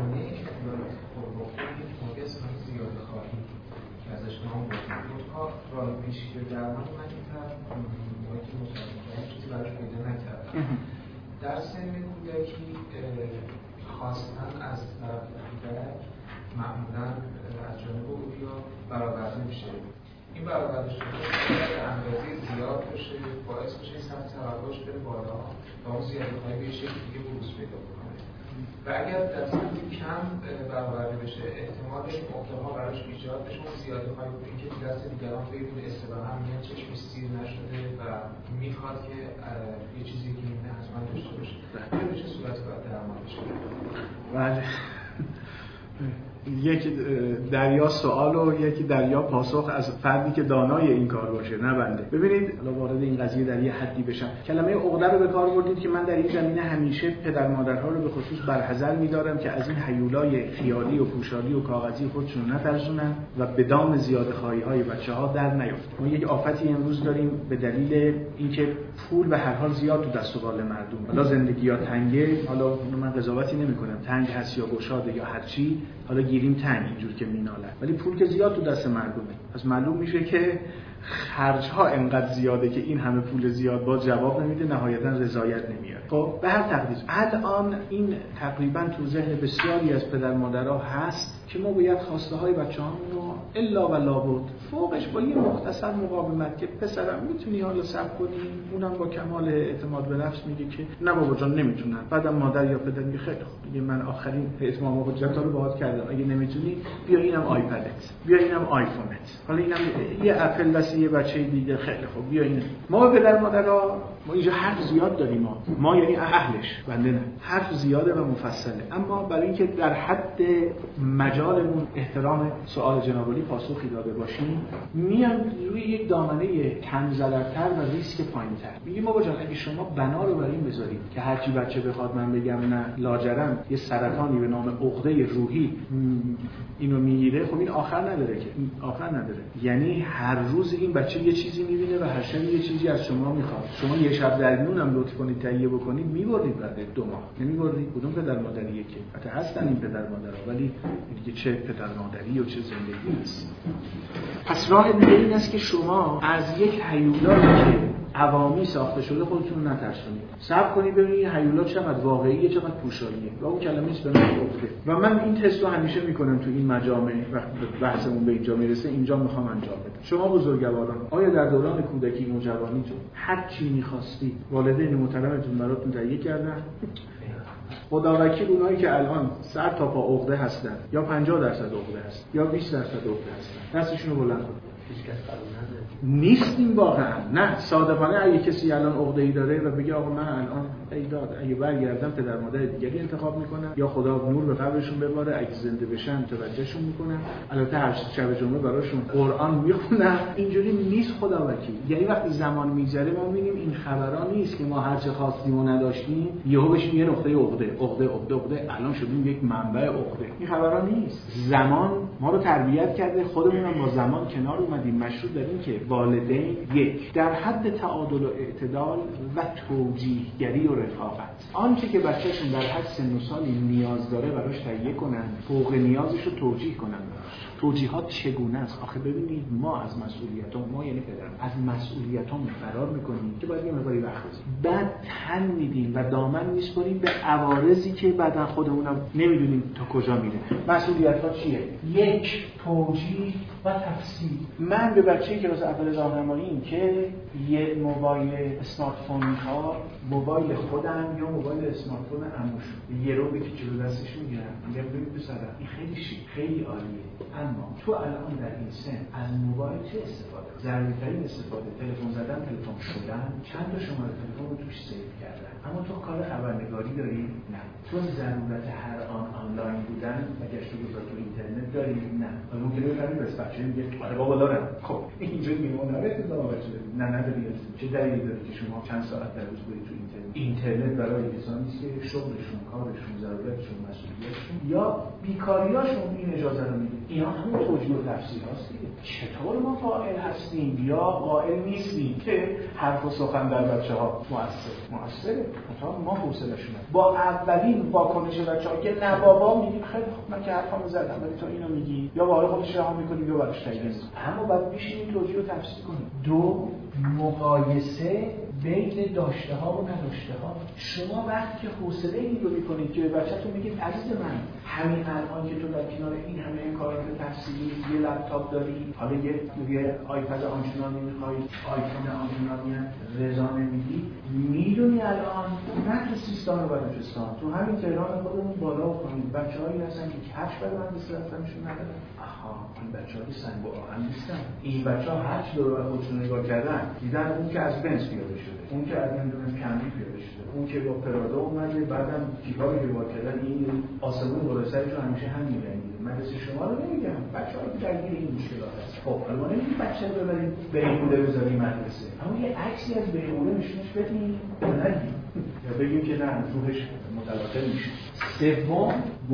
راه پیشگیری درمان من این طرف که مصاحبه چیزی براش پیدا نکردم. در سن کودکی خواستن از طرف کودک معمولا از جانب اولیا برآورده میشه. این برآورده شده به اندازه زیاد بشه، باعث میشه سطح توقعش بره بالا و اون زیادی‌های به شکل دیگه بروز پیدا بکنه. و اگر در سطح کم برآورده بشه، احتمال این عقده‌ها براش ایجاد بشه، اون زیادی‌های اینکه دست دیگران ببینه اصطلاحاً میگن چشمش سیر نشده و میخواد که یه چیزی که این حتما داشته باشه. به چه صورت باید درمان بشه؟ بله. این یک دریا سوال و یک دریا پاسخ از فردی که دانای این کار باشه، نه بنده. ببینید حالا وارد این قضیه در یه حدی بشم، کلمه عقده رو به کار بردید که من در این زمینه همیشه پدر مادرها رو به خصوص برحذر می‌دارم که از این هیولای خیالی و پوشالی و کاغذی خودشون نترسونن و به دام زیادخواهی‌های بچه‌ها در نیفتن. ما یک آفتی امروز داریم به دلیل اینکه پول به هر حال زیاد تو دست و بال مردم. حالا زندگی‌ها تنگه، حالا من قضاوتی نمی‌کنم، تنگ هست یا گشاده یا هر چی، حالا گیریم تنگ اینجور که مینالن، ولی پول که زیاد تو دست مردمه. پس معلوم میشه که خرج‌ها انقدر زیاده که این همه پول زیاد با جواب نمیده، نهایتاً رضایت نمیاره. خب به هر تقدیر الان این تقریباً تو ذهن بسیاری از پدر مادرها هست که ما باید خواسته های بچه‌هامون رو الا و لابد فوقش با یه مختصر مقاومت که پسرم میتونی حالا صبر کنی، اونم با کمال اعتماد به نفس میگه که نه بابا جان نمیتونم، بعدم مادر یا پدر میگه خیلی خوب دیگه من آخرین اتمام و حجت‌ها رو باهات کردم، اگه نمیتونی بیا اینم آیپدت، بیا اینم آیفونت، حالا اینم یه اپل واسه یه بچه دیگه، خیلی خوب بیا این. ما به پدر مادرها ما اینجا حرف زیاد داریم، ما یعنی اهلش، بنده نه، حرف زیاده و مفصله، اما برای اینکه در حد مجالمون احترام سوال جناب علی پاسخی داده باشیم، میام روی یک دامنه کم ضررتر و ریسک پایین‌تر. میگیم بابا جان اگه شما بنا رو بر این بذارید که هر چی بچه بخواد من بگم نه، لاجرم یه سرطانی به نام عقده روحی اینو میگیره، خب این آخر نداره که، این آخر نداره. یعنی هر روز این بچه یه چیزی میبینه و هر شب یه چیزی از شما میخواد. شما یه شب درمیون هم لطف کنید تهیه بکنید، میبردید بعد 2 ماه نمیبردید. کدوم پدر مادریه که البته هستن این پدر مادرها، ولی دیگه چه پدر مادری و چه زندگی نیست. پس راه دیگه این است که شما از یک هیولایی که عوامی ساخته شده خودتون نترسونید، صبر کنید ببینید این هیولا چقدر واقعیه، چقدر پوشالیه و اون کلمه است به من گفته. و من این تست رو همیشه میکنم تو این مجامع، وقتی بحثمون به اینجا میرسه اینجا میخوام انجام بدم. شما بزرگواران آیا در دوران کودکی و جوانیتون هر چی می‌خواستید والدین محترمتون براتون تهیه کردن؟ خداوکیل اونایی که الان سر تا پا عقده هستن یا 50% عقده هستن یا 20% عقده هستن، دستشون رو بلند کنید. نیستیم واقعا. نه صادقانه اگه کسی الان عقده‌ای داره و بگه آقا من الان ایداد اگه برگردم پدر مادر دیگری انتخاب میکنم یا خدا نور به قبرشون بباره، اگه زنده بشن توجهشون میکنم، البته هر شب جمعه براشون قرآن میخونم، اینجوری نیست خداوکیل. یعنی وقتی زمان میگذره ما میبینیم این خبرا نیست که ما هر چه خواستیم و نداشتیم یهو بشیم یه نقطه عقده الان شدیم یک منبع عقده. این خبرا نیست. زمان ما رو تربیت کرده، خودمون هم با زمان کنار اومدیم، مشروط داریم که والدین یک در حد تعادل و اعتدال و توجیهگری و رفاقت آنچه که بچه‌شون در حد سن و سالی نیاز داره براش تهیه کنن، فوق نیازش رو توجیه کنن. توجیهات چگونه است؟ آخه ببینید ما از مسئولیتام، ما یعنی پدر، از مسئولیتام فرار میکنیم که باید یه مقداری وقت بذاریم، بعد تن میدیم و دامن میسپاریم به عوارضی که بعداً خودمونم نمیدونیم تا کجا میره. مسئولیت‌ها چیه؟ یک، توجیه و تفسیر. من به بچه‌ای که راز اول راهنماییم که یه موبایل اسمارت فون میخواد، موبایل خودم یا موبایل اسمارت فون عموش، یه رو به جلو دستش میگیرم، میگم ببین پسرم این خیلی شیک، خیلی عالیه، اما تو الان در این سن از موبایل چه استفاده؟ ضروری‌ترین استفاده تلفن زدن، تلفن شدن، چند تا شماره تلفن رو توش سیو کردن. اما تو کار خبرنگاری داری؟ نه. تو ضرورت هر آن آنلاین بودن و گشت و گذار تو اینترنت داری؟ نه. ممکنه بفهمی بس بچه میگه آره بابا دارم. خب اینجوری میمونه اتفاقا بچه داری. نه نداری. چه دلیلی داره که شما چند ساعت در روز برید تو اینترنت برای کسانی که شغلشون، کارشون، ضرورتشون، مسئولیتشون یا بیکاریاشون این اجازه رو میده. اینا همون توجیه و تفسیر هست دیگه. چطور ما فاعل هستیم یا قائل نیستیم که حرف و سخن در بچه‌ها مؤثره. مثلا ما حوصله‌شون با اولین واکنش بچه‌ها که نه بابا میگیم خیلی خوب من که حرفمو زدم ولی تو اینو میگی یا برای خودش رها می‌کنی یا براش تایید. اما بعد بشینیم توجیه و تفسیر کنیم. دو، مقایسه بین داشته ها و نداشته ها. شما وقتی که حوصله این رو میکنید که به بچه‌تون میگید عزیز من همین الان که تو در کنار این همه امکانات تحصیلی یه لپتاپ داری، حالا یه آیپد آنچنانی میخوای، آیفون آنچنانی هم رضا نمیدی، میدونی الان نه تو سیستان و بلوچستان، تو همین تهران خودمون بالا و پایین بچه‌هایی هستن که کفش برای مدرسه رفتنشون ندارن. آها این بچه‌ها که سنگ و آهن نیستن. این بچه‌ها هر چی دور و خودشون نگاه کردن دیدن اون که از بنز پیاده شد، شده، اون که از نمیدونم کمی پیاده شده، اون که با پرادا اومده، بعدم کتابی که با کردن این آسمون بالا سرش رو همیشه هم می‌رنگیده. مدرسه شما رو نمیگم، بچه‌ها که درگیر این مشکلات هست. خب الان نمیگیم بچه رو ببرید بیهوده بذاریم مدرسه، اما یه عکسی از بیهوده نشونش بدیم ندیم یا بگیم که نه روحش متلاطم میشه. سوم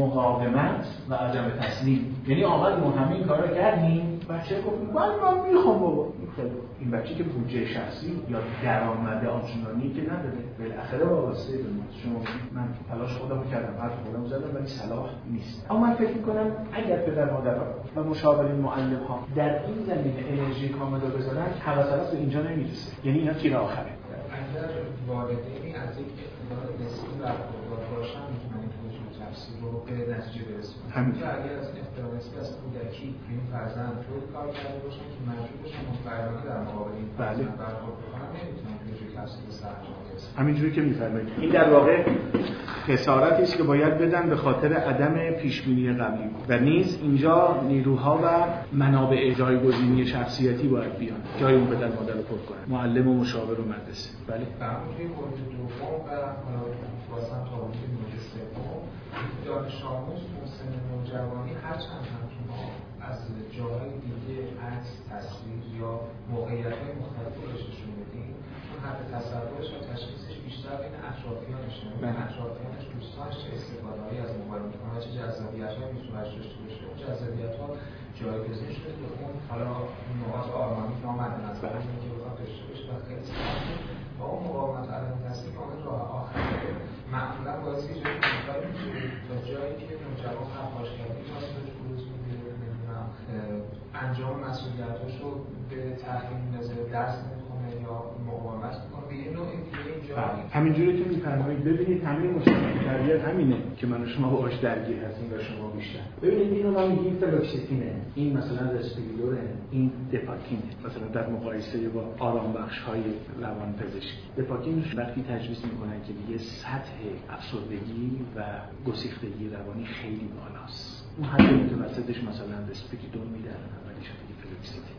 مقاومت و عدم تسلیم. یعنی آقا ما همین کارا کردیم، بچه گفت من میخوام بابا. این بچه که بودجه شخصی یا درآمد آنچنانی که نداره، بالاخره وابسته به ما. شما من تلاش خودم کردم، حرف خودم زدم ولی صلاح نیست. اما من فکر می‌کنم اگر پدر مادرها و مشاورین معلم‌ها در این زمینه انرژی کامل رو بذارن، حواسش به اینجا نمیرسه. یعنی اینا تیر آخره. اگر والدینی از یک اقتدار نسبی برخوردار باشن میتونن این توجیه تفسیر رو به نتیجه برسونن. که اگر از این اقتدار نسبی از کودکی این فرزند طوری کار کرده باشن که مجبور باشن مطمئنانه در مقابل این فرزند برخورد بکنن، نمیتونن توجیه تفسیر به سرانجام برسونن. همینجوری که میفرمایید این در واقع خسارتی است که باید بدن به خاطر عدم پیشبینی قبلی و نیز اینجا نیروها و منابع جایگزینی شخصیتی باید بیان جای اون پدر مادر رو پر کنن، معلم و مشاور و مدرسه. بله در مورد مورد دوم و واسه تا مورد سوم، دانش آموز تو سن نوجوانی هرچند هم که ما از جاهای دیگه عکس، تصویر یا موقعیت‌های مختلفی بهش نشون بدیم، چون حد تصورش و تشخیصش بیشتر بین اطرافیانشه، بین اطرافیانش، دوستانش چه استفاده‌ای از موبایل می‌کنه، چه جذابیت‌هایی می‌تونه ازش داشته باشه. اون جذابیت‌ها جایگزین شده به اون حالا نقاط آرمانی که ما مد نظر داریم که بخواد داشته باشه و خیلی سخته. با اون مقاومت عدم تسلیم کامل راه آخره معمولا باعث ایجاد مشکل میشه تا جایی که نوجوان پرخاشگری واسش بروز میده، نمیدونم انجام مسئولیتاش رو به تأخیر میندازه، درس نمیخونه یا مقاومت میکنه به یه نوع دیگه اینجا. همینجوری که میفرمایید ببینید همین مشکل تربیت همینه که من و شما باهاش درگیر هستیم و شما بیشتر. ببینید اینو ما میگیم فلوکسیتینه، این مثلا رسپیدوره، این دپاکینه. مثلا در مقایسه با آرام بخش‌های روانپزشکی دپاکین وقتی تجویز میکنن که دیگه سطح افسردگی و گسیختگی روانی خیلی بالاست، اون حد متوسطش مثلا رسپیدون میدن، اولیش دیگه فلوکسیتین.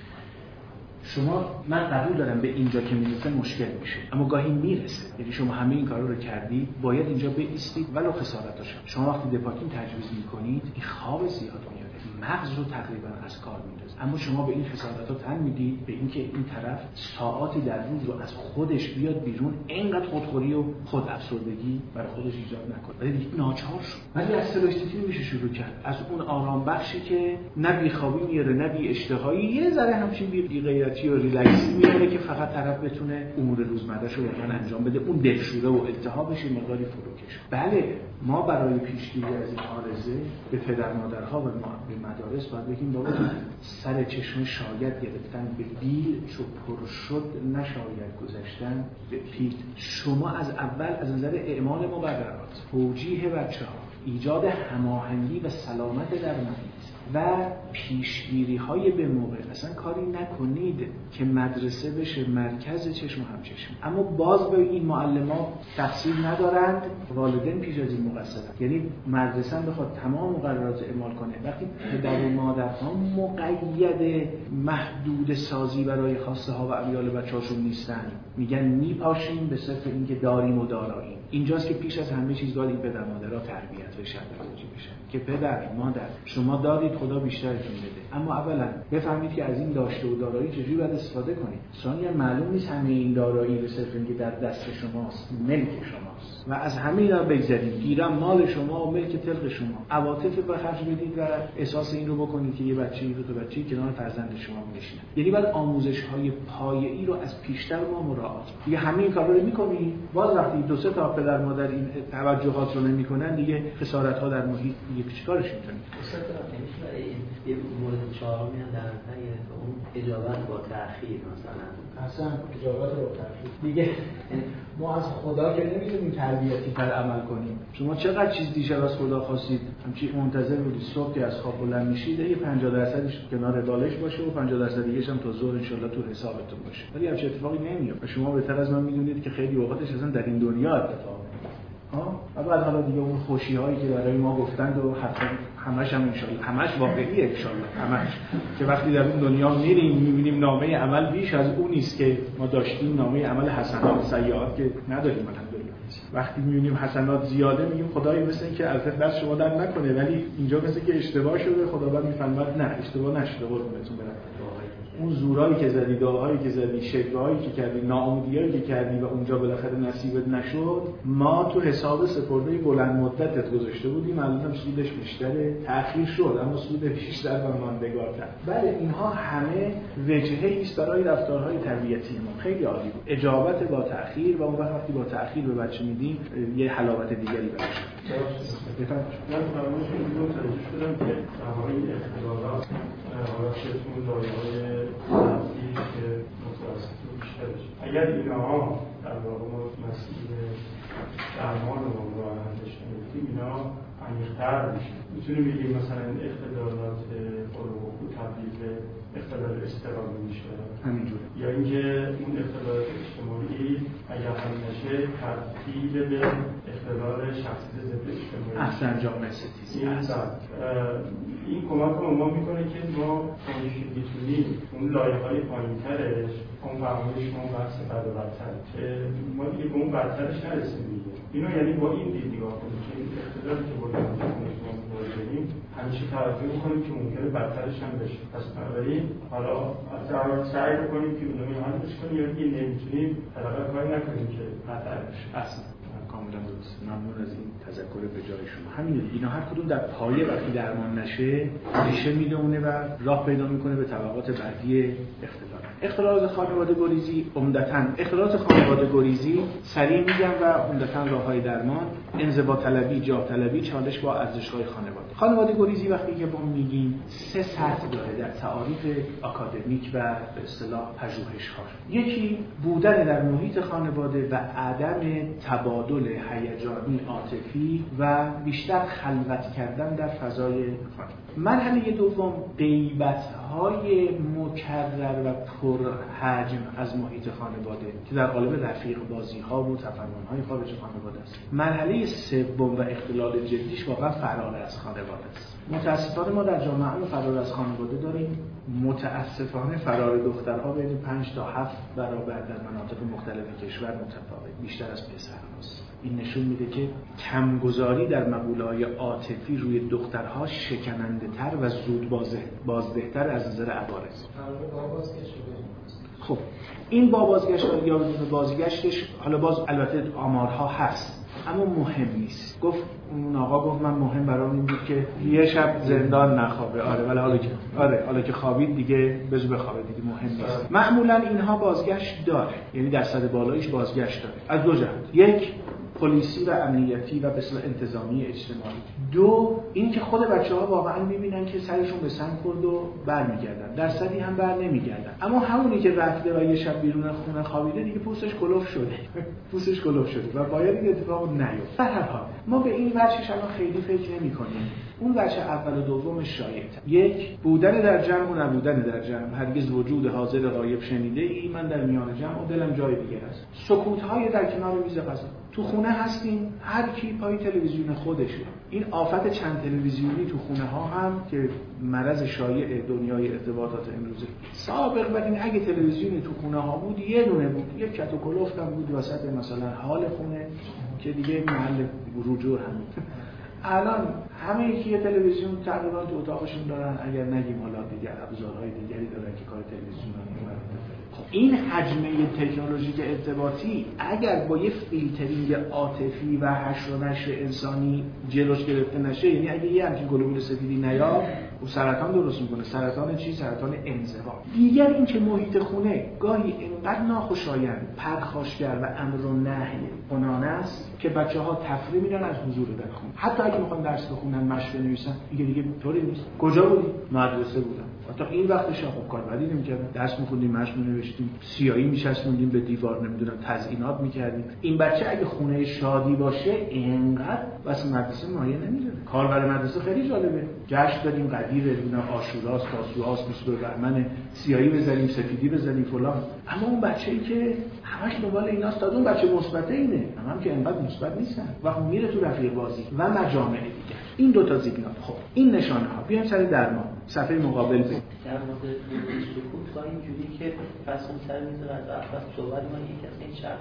شما من قبول دارم به اینجا که میرسه مشکل میشه، اما گاهی میرسه. یعنی شما همه این کارا رو کردید، باید اینجا بایستید ولو خسارتاش. شما وقتی دپاکین تجویز میکنید این خواب زیاد میاره، مغز رو تقریبا از کار میندازه، اما شما به این خسارت‌ها تن میدید، به اینکه این طرف ساعاتی در روز رو از خودش بیاد بیرون، اینقدر خودخوری و خود افسردگی برای خودش ایجاد نکنه. ولی دیگه ناچار شد. ولی از سلوستیتین میشه شروع کرد، از اون آرام بخشی که نه بیخوابی میاره نه بی اشتهایی، یه ذره همچین بی غیرتی و ریلکسی میاره که فقط طرف بتونه امور روزمره‌اش رو واقعا انجام بده، اون دلشوره و التهابش مقداری فروکش. بله ما برای پیشگیری از این عارضه به پدر مادرها و به مدارس باید بگیم بابا سر چشم شاید گرفتن به دیر، چو پر شد نشاید گذشتن به پیر. شما از اول از نظر اعمال مقررات، توجیه بچه‌ها، ایجاد هماهنگی و سلامت در محیط و پیشگیری‌های به موقع اصلا کاری نکنید که مدرسه بشه مرکز چشم و همچشم. اما باز به این معلم‌ها تقصیر ندارند، والدین پیش از این مقصرند. یعنی مدرسه بخواد تمام مقررات اعمال کنه، وقتی پدر و مادرها مقید محدود سازی برای خواسته ها و امیال بچه‌هاشون نیستن، میگن میپاشیم به صرف اینکه داریم و داراییم. اینجاست که پیش از همه چیز باید این پدر مادرها تربیت بشن، توجیه بشن که پدر مادر شما دارید خدا بیشترتون بده، اما اولا بفهمید که از این داشته و دارایی چجوری باید استفاده کنید. ثانیاً معلوم نیست همه این دارایی به صرف اینکه در دست شماست، ملک شماست و از همه اینا بگذرید، گیرم مال شما و ملک طلق شما. عواطف به خرج بدید و احساس این رو بکنید که یه بچه‌ای رو تو بچه‌ای کنار فرزند شما میشینه. یعنی باید آموزش‌های پایه‌ای رو از پیشتر ما مراعات کنیم. دیگه همه این کارا رو می‌کنید، باز وقتی دو سه تا پدر مادر این توجهات رو نمی‌کنن دیگه خسارت‌ها در محیط دیگه چیکارش می‌کنید؟ استاد برای یه مورد چهارمی هم در نظر گرفت، اون اجابت با تأخیر مثلا. اصلا اجابت با تأخیر دیگه ما از خدا که نمیتونیم تربیتی تر عمل کنیم. شما چقدر چیز دیشب از خدا خواستید، همچین منتظر بودید صبح که از خواب بلند میشید یه 50%ش کنار بالش باشه و 50% دیگه‌ش هم تا ظهر ان شاءالله تو حسابتون باشه. ولی همچین اتفاقی نمیفته. شما بهتر از من میدونید که خیلی اوقاتش اصلا در این دنیا اتفاق میفته. و بعد حالا دیگه اون خوشی‌هایی که برای ما گفتند و حتما همش هم انشالله همش واقعیه انشالله همش که وقتی در اون دنیا میریم میبینیم نامه عمل بیش از اون نیست که ما داشتیم، نامه عمل حسنات سیئات که نداریم الحمدلله. وقتی میبینیم حسنات زیاده میگیم خدای مثل این که البته دست شما در نکنه، ولی اینجا مثل که اشتباه شده، خداوند میفهمد نه اشتباه نشده، قربونتون برم. اون زورایی که زدی، دعاهایی که زدی، شکوهایی که کردی، ناامیدیایی که کردی و اونجا بالاخره نصیبت نشد، ما تو حساب سپرده بلند مدتت گذاشته بودیم، الان سودش بیشتره، تأخیر شد اما سود بیشتر و ماندگارتر. بله اینها همه وجهه‌ای است برای رفتارهای تربیتی ما. خیلی عالی بود. اجابت با تأخیر و اون وقتی با تأخیر به بچه میدیم یه حلاوت دیگری براش. من فرمایشتون رو متوجه شدم که تمامی اختلالات حالا چهتون لایه‌های سطحی که متوسط و بیشتر بشه. اگر اینها در واقع ما مسئول درمان رو راه اندازش نمی‌کنیم، اینا عمیق‌تر میشه. میتونیم بگیم مثلا اختلالات خلق و خو تبدیل به اختلال اضطرابی میشه همینجوره، یا اینکه اون اختلالات اجتماعی اگر هم نشه تبدیل به اختلال شخصیت ضد اجتماعی. احسن جامعه ستیزی. این کمک ما میکنه که ما میتونیم اون لایه‌های پایین‌ترش اون فرمایش اون بحث بد و بدتر که ما دیگه به اون بدترش نرسیم دیگه. اینو یعنی با این دید نگاه کنیم که این اختلالی که باید داریم همیشه توجه میکنیم که ممکنه بدترش هم بشه. پس بنابراین حالا سعی بکنیم که اونو حلش کنیم یا دیگه نمیتونیم حداقل کاری نکنیم که بدتر بشه. اصلا کاملا درست. ممنون از این تذکر به جای شما. همین اینا هر کدوم در پایه وقتی درمان نشه ریشه میدونه و راه پیدا میکنه به طبقات بعدی اختلالات خانواده گریزی. عمدتاً اختلالات خانواده گریزی سریع میگم و عمدتاً راههای درمان: انضباط طلبی، جاه طلبی، چالش با ارزش‌های خانواده. خانواده گریزی وقتی که ما میگیم سه سطح داره در تعاریف آکادمیک و به اصطلاح پژوهش‌ها. یکی بودن در محیط خانواده و عدم تبادل هیجانی عاطفی و بیشتر خلوت کردن در فضای خانواده. مرحله دوم غیبت‌های مکرر و پرحجم از محیط خانواده که در قالب رفیق بازی‌ها و تفنن‌های خارج خانواده است. مرحله سوم و اختلال جدیش واقعا فرار از خانواده است. متاسفانه ما در جامعه فرار از خانواده داریم. متاسفانه فرار دخترها بین 5 تا 7 برابر در مناطق مختلف کشور متفاوت، بیشتر از پسرهاست. این نشون میده که کمگذاری در مقوله‌های عاطفی روی دخترها شکننده‌تر و زود بازدهتر از نظر عوارض. خب این با بازگشت یا بدون بازگشتش حالا باز البته آمارها هست اما مهم نیست. گفت اون آقا گفت من مهم برام این بود که یه شب زندان نخوابه. آره ولی حالا که خوابید دیگه بذار بخوابه دیگه، مهم نیست. معمولا اینها بازگشت داره، یعنی درصد بالاییش بازگشت داره از دو جهت: یک پلیسی و امنیتی و به اصطلاح انتظامی اجتماعی. دو اینکه خود بچه‌ها واقعا می‌بینن که سرشون به سنگ خورد و برمیگردن. درصدی هم بر نمیگردن، اما همونی که رفته و یه شب بیرون خونه خوابیده دیگه پوستش کلوف شده و باید این اتفاق نیفته. به هر حال ما به این وجهش الان خیلی فکر نمی‌کنیم. اون وجه اول و دوم شایع‌تر: یک بودن در جمع و نبودن در جمع. هرگز وجود حاضر غایب شنیده ای من در میان جمع و دلم جای دیگه است. سکوت‌های در کنار میز غذا. تو خونه هستیم، هر کی پای تلویزیون خودشه. این آفت چند تلویزیونی تو خونه ها هم که مرض شایع دنیای ارتباطات امروزه. سابق بر این اگه تلویزیونی تو خونه ها بود یه دونه بود، یک کت و کلفت هم بود وسط مثلا حال خونه که دیگه محل رجوع هم. الان همه یکی یه تلویزیون تقریبا تو اتاقشون دارن، اگر نگیم حالا دیگه ابزارهای دیگری دارن که کار تلویزیون رو می‌کنن. این حجمه تکنولوژیک ارتباطی اگر با یه فیلترینگ عاطفی و حشر و نشر انسانی جلوش گرفته نشه، یعنی اگه یه همچین گلوبول سفیدی نیاد و سرطان درست میکنه. سرطان چی؟ سرطان انزوا. دیگر این که محیط خونه گاهی اینقدر ناخوشایند، پرخاشگر و امر و نهی کنانه است که بچه‌ها تفریح میدن از حضور در خونه. حتی اگه میخوان درس بخونن، مشق بنویسن، دیگه طوری نیست. کجا بودی؟ مدرسه بودم. تا این وقتش خب کار بدی نمی‌کردیم، درس می‌خوندیم، مشق می‌نوشتیم، سیاهی می‌چسبوندیم به دیوار، نمی‌دونم تزیینات می‌کردیم. این بچه اگه خونه شادی باشه اینقدر واسه مدرسه مایه نمی‌ذاره. کار برای مدرسه خیلی جالبه. جشن داریم، قدیره، نمی‌دونم عاشوراست، تاسوعاست، 22 بهمن، سیاهی بزنیم، سفیدی بزنیم فلان. اما اون بچه‌ای که همش دنبال ایناست. تا اون بچه مثبت اینه، هم که انقدر مثبت نیستن و میره تو رفیق بازی و مجامع دیگه. این دو تا زیگنال. خب این نشانه ها. بیایم سر درمان. صفحه مقابل بریم. در مورد سکوت با اینجوری که فصل سر میذاره از اول صحبت ما یک از این شرط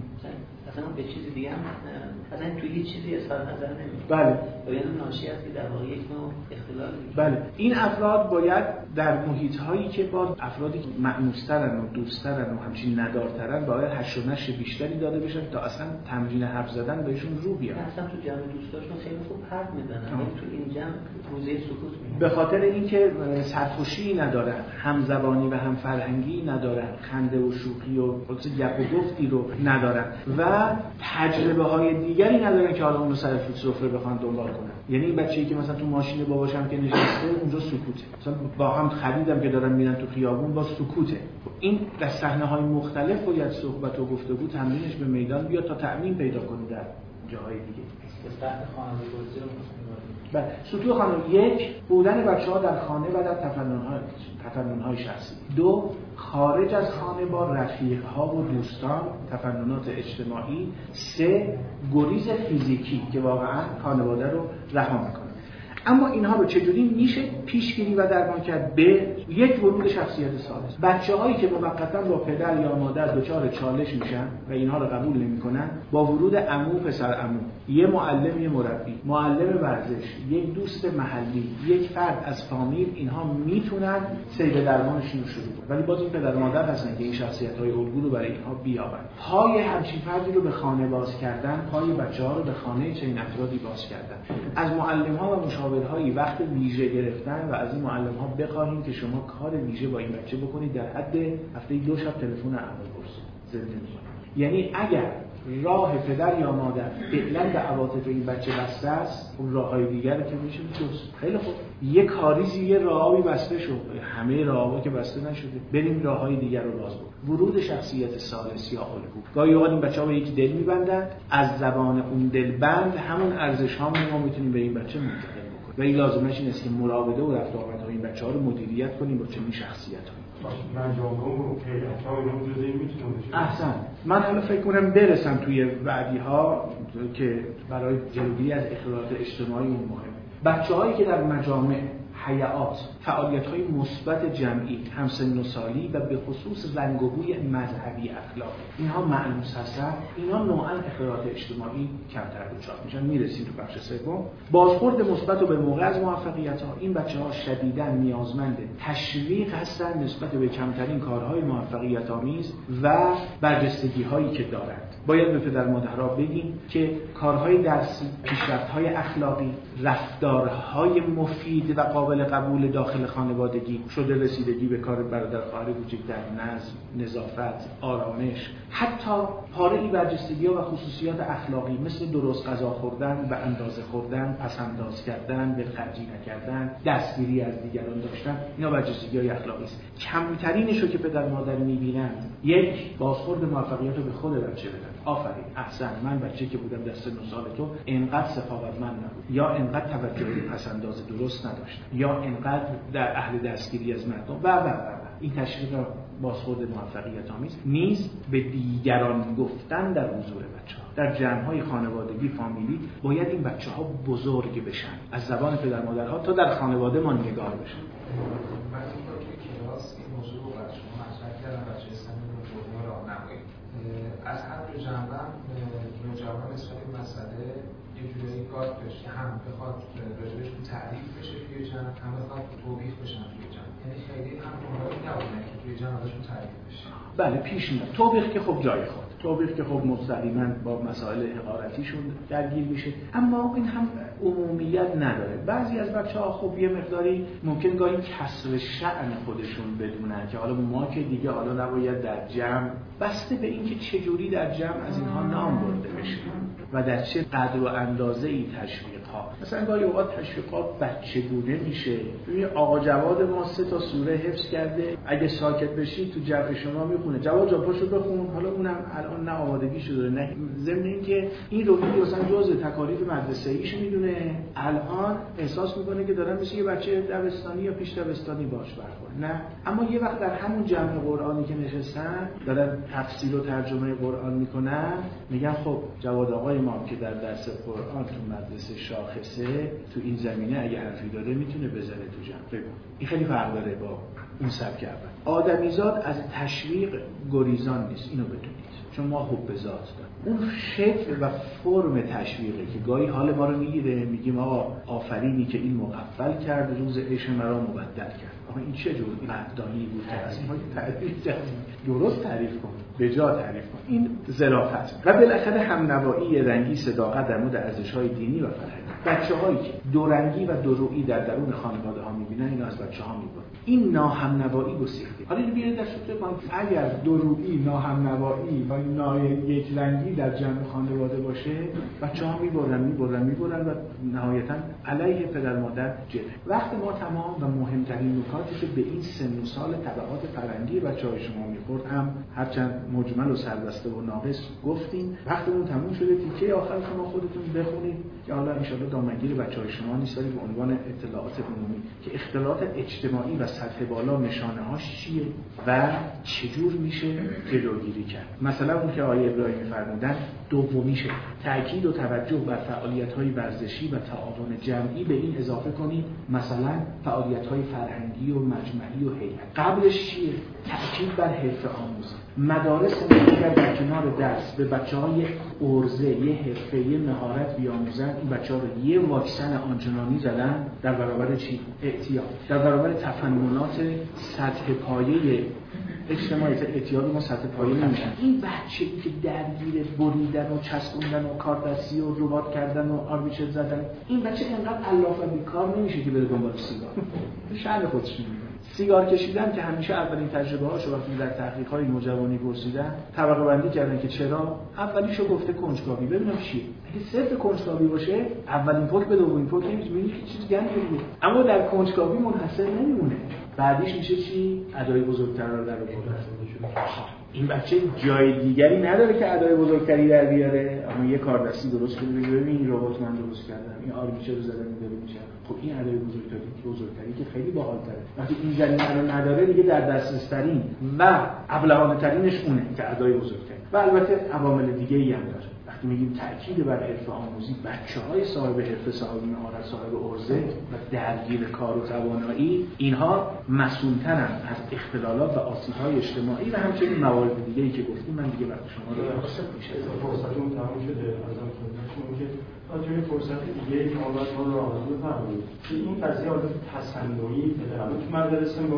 اصلا به چیزی دیگه هم اصلا توی هیچ چیزی اظهار نظر نمی‌کنه. بله. باید ناشی از در واقع یک نوع اختلال. بله. این افراد باید در محیط‌هایی که با افرادی که مأنوس‌ترن و دوست‌ترن و همچین ندارترن باید هش و نش بیشتری داده بشن تا اصلا تمرین حرف زدن بهشون رو بیاد. اصلا تو جمع دوستاشون خیلی خوب حرف میزنن، ولی تو این جمع روزه سکوت می‌کنن. به خاطر اینکه سرخوشی ندارن، همزبانی و هم فرهنگی ندارن، خنده و شوخی و گپ و گفتی رو ندارن و تجربه‌های دیگری ندارن که حالا اون رو سر سفره بخوان دنبال کنن. یعنی این بچه‌ای که مثلا تو ماشین باباشم که نشسته اونجا سکوته، مثلا با هم خریدم که دارن میرن تو خیابون با سکوته. این در صحنه‌های مختلف باید صحبت و گفتگو تمرینش به میدان بیاد تا تأمین پیدا کنه در جاهای دیگه. صحبت خانوادگی رو بله. سطوح خانم: یک، بودن بچه‌ها در خانه و در تفنن‌های شخصی. دو، خارج از خانه با رفیق‌ها و دوستان، تفننات اجتماعی. سه، گریز فیزیکی که واقعاً خانواده رو رها می‌کنه. اما اینها رو چجوری میشه پیشگیری و درمان کرد؟ به یک ورود شخصیت ثالث. بچه‌هایی که موقتاً با پدر یا مادر دچار چالش میشن و اینها رو قبول نمی‌کنن، با ورود عمو، پسر عمو، یه معلم، یه مربی، معلم ورزش، یک دوست محلی، یک فرد از فامیل، اینها میتونن سیر درمانشون رو شروع کنن. ولی باز این پدر و مادر هستن که این شخصیت‌های الگو رو برای اینها بیابن. پای همچین فردی رو به خانه باز کردن، پای بچه‌ها رو به خانه چنین افرادی باز کردن. از معلم‌ها و مشاورهایی وقت ویژه گرفتن و از این معلم‌ها بخواهیم که شما کار ویژه با این بچه بکنید، در حد هفته 2 شب تلفن احوالپرسی زنده می‌کنید. یعنی اگر راه پدر یا مادر فعلا به عواطف این بچه بسته است، اون راه‌های دیگر که میشه جز. خیلی خوب، یه کاریزی، یه راهی بسته شد، همه راه‌ها که بسته نشده، بریم راه‌های دیگر رو باز کنیم. ورود شخصیت ثالث یا الگو. گاهی اوقات این بچه‌ها به یک دل می‌بندن، از زبان اون دلبند همون ارزش‌ها ما میتونیم به این بچه منتقل کنیم. و این لازمش این است که مراقبه و رفت آمدهای این بچه‌ها رو مدیریت کنیم با چنین شخصیت‌هایی. احسن. من حالا فکر کنم برسم توی بعدی‌ها که برای جلوگیری از اختلالات اجتماعی اون مهمه. بچه‌هایی که در مجامع، حیات، فعالیت‌های مثبت جمعی، همسن و سالی و به خصوص رنگ و بوی مذهبی اخلاقی اینها مأنوس هستن، اینا نوعاً اختلالات اجتماعی کمتر دچار میشن. میرسیم تو بخش سوم. بازخورد مثبت و به موقع از موفقیت‌ها. این بچه‌ها شدیداً نیازمند تشویق هستن نسبت به کمترین کارهای موفقیت‌آمیز و برجستگی‌هایی که دارند. باید به پدر مادرها بگیم که کارهای درسی، پیشرفت‌های اخلاقی، رفتارهای مفید و قابل قبول داخل خانوادگی، شده رسیدگی به کار برادر خواهر کوچکتر، نظم، نظافت، آرامش، حتی پاره‌ای برجستگی‌ها و خصوصیات اخلاقی مثل درست غذا خوردن، به اندازه خوردن، پس‌انداز کردن، دلخرجی نکردن، دستگیری از دیگران داشتن، اینا برجستگی‌های اخلاقی است. کمترینش رو که پدر مادر می‌بینند، یک، بازخورد موفقیت رو به خود بچه بدن. آفرین، احسن، من بچه که بودم دست 9 سال تو اینقدر سخاوتمند نبود، یا اینقدر توجه به پس‌انداز درست نداشت، یا اینقدر در اهل دستگیری از مردم و این تشویق را بازخورد موفقیت آمیز. نیز به دیگران گفتن در حضور بچه‌ها، در جمع‌های خانوادگی، فامیلی باید این بچه‌ها بزرگ بشن، از زبان پدر مادرها تا در خانواده ماندگار بشن. من توی کلاس این موضوع رو برای شما مطرح کردم، بچه سن دوم راهنمایی. از هر دو جنبه نوجوان نسبت به مسئله یه جوری گارد بشه که هم بخواد راجبش تعریف بشه توی جمع، هم بخواد توبیخ بشن توی جمع. یعنی خیلی هم اونهایی نبودن که توی جمع ازشون تعریف بشه. بله، پیش میاد. توبیخ که خب جای خود، توبیخ که خب مستقیما با مسائل حقارتیشون درگیر میشه، اما این هم عمومیت نداره. بعضی از بچه‌ها خب یه مقداری ممکن گاهی کسر شأن خودشون بدونن که حالا ما که دیگه حالا نباید در جمع، بسته به اینکه چجوری در جمع از اینها نام برده بشه. و در چه قدر و اندازه‌ای تشویق‌ها. مثلا گاهی اوقات تشویقات بچگونه میشه. ببین آقا جواد ما 3 تا سوره حفظ کرده، اگه ساکت بشی تو جمع شما میخونه جواد جا پاشو بخون. حالا اونم الان نه آمادگیشو داره نه ضمن اینکه این رو مثلا جزء تکالیف مدرسه‌ایش میدونه، الان احساس میکنه که دارن مثل یه بچه دبستانی یا پیش دبستانی باش برخورد. نه، اما یه وقت در همون جمع قرآنی که نشستن دارن تفسیر و ترجمه قرآن میکنن، میگن خب جواد آقای ما که در درس قرآن تو مدرسه شاخصه، تو این زمینه اگه حرفی داره میتونه بزنه تو جمع. این خیلی فرق داره با اون سبک اول. آدمیزاد از تشویق گریزان نیست، اینو بدونید، چون ما حب ذات داریم. اون شکل و فرم تشویقی که گاهی حال ما رو میگیره، میگیم آقا آفرینی که این مغفل کرد، روز عیش مرا مبدل کرد. آقا این چه جور مقدانی بود که از ما تعریف کردیم؟ درست تعریف کن، به جا تعریف کن. این ظرافت. و بالاخره همنوایی، رنگی، صداقت در مورد ارزش‌های دینی و فرهنگی. بچه‌هایی که دورنگی و دورویی در درون خانواده‌ها می‌بینن، اینا از بچه‌ها می‌بینن. این ناهمنوایی گسیخته. حالا بیاید در فکر کنید اگر دورویی، ناهمنوایی و یک رنگی در جمع خانواده باشه، بچه‌ها می‌برن و نهایتاً علیه پدر مادر جده. وقت ما تمام و مهمترین نکاتی که به این سن و سال طبقات فرهنگی بچه‌های شما می‌خورد هم هرچند مجمل و سربسته و ناقص گفتیم. وقتمون تموم شده. تیکه آخر شما خودتون بخونید که حالا ان شاءالله دامنگیر بچه‌های شما نیست، ولی به عنوان اطلاعات عمومی که اختلاط اجتماعی و سطح بالا نشانه‌هاش چیه و چجور میشه جلوگیری کرد. مثلا اون که آقای ابراهیمی فرمودن، دومیشه تأکید و توجه بر فعالیت‌های ورزشی و تعاون جمعی. به این اضافه کنید مثلا فعالیت‌های فرهنگی و مجمعی و هیئت. قبلش چیه؟ تأکید بر حرفه آموزی. مدارس اگر در کنار درس به بچه‌های عرضه یه حرفه، یه مهارت بیاموزن، این بچه‌ها رو یه واکسن آنچنانی زدن در برابر چی؟ اعتیاد، در برابر تفننات سطح پایه اجتماعی. اعتیاد ما سطح پایه نمیشن. این بچه‌ای که درگیر بریدن و چسبوندن و کار دستی و رباط کردن و آربیچر زدن، این بچه اینقدر علاف و بیکار نمیشه که بره دنبال سیگار. شأن خودش می‌دونه. سیگار کشیدن که همیشه اولین تجربه‌هاشو وقتی در تحقیق‌های نوجوانی پرسیدن، طبقه بندی کردن که چرا؟ اولیشو گفته کنجکاوی. ببینم چیه. اگه صرف کنجکاوی باشه، اولین پک به دومین پک نمی‌تونی چیز گنده بگی. اما در کنجکاوی منحصر نمیمونه. بعدیش میشه چی؟ ادای بزرگتر رو در آوردن. این بچه جای دیگری نداره که ادای بزرگتری در بیاره. اما یه کار دستی درست کنه، ببین این ربات من درست کردم، این آرمیچر رو زدم، این داره میشه. خب این ادای بزرگتری که خیلی باحال‌تره. وقتی این جریمه رو نداره، دیگه در دسترس‌ترین و ابلهانه‌ترینش اونه که ادای بزرگتری. و البته عوامل دیگه‌ای هم داره. وقتی میگیم تأکید بر حرفه آموزی، بچه‌های صاحب حرفه، صاحب مهارت، صاحب عرضه و درگیر کار و توانایی، اینها مسئول‌ترن از اختلالات و آسیب‌های اجتماعی و همچنین موارد دیگه‌ای که گفتیم. من دیگه وقت شما رو میشه. فرصتمون تموم شده. ازم خدمتتون که راجع به فرصت دیگه که ما رو آماده بفرمایید که این قضیه حالت تصنعی بده. الان تو مدرسه ما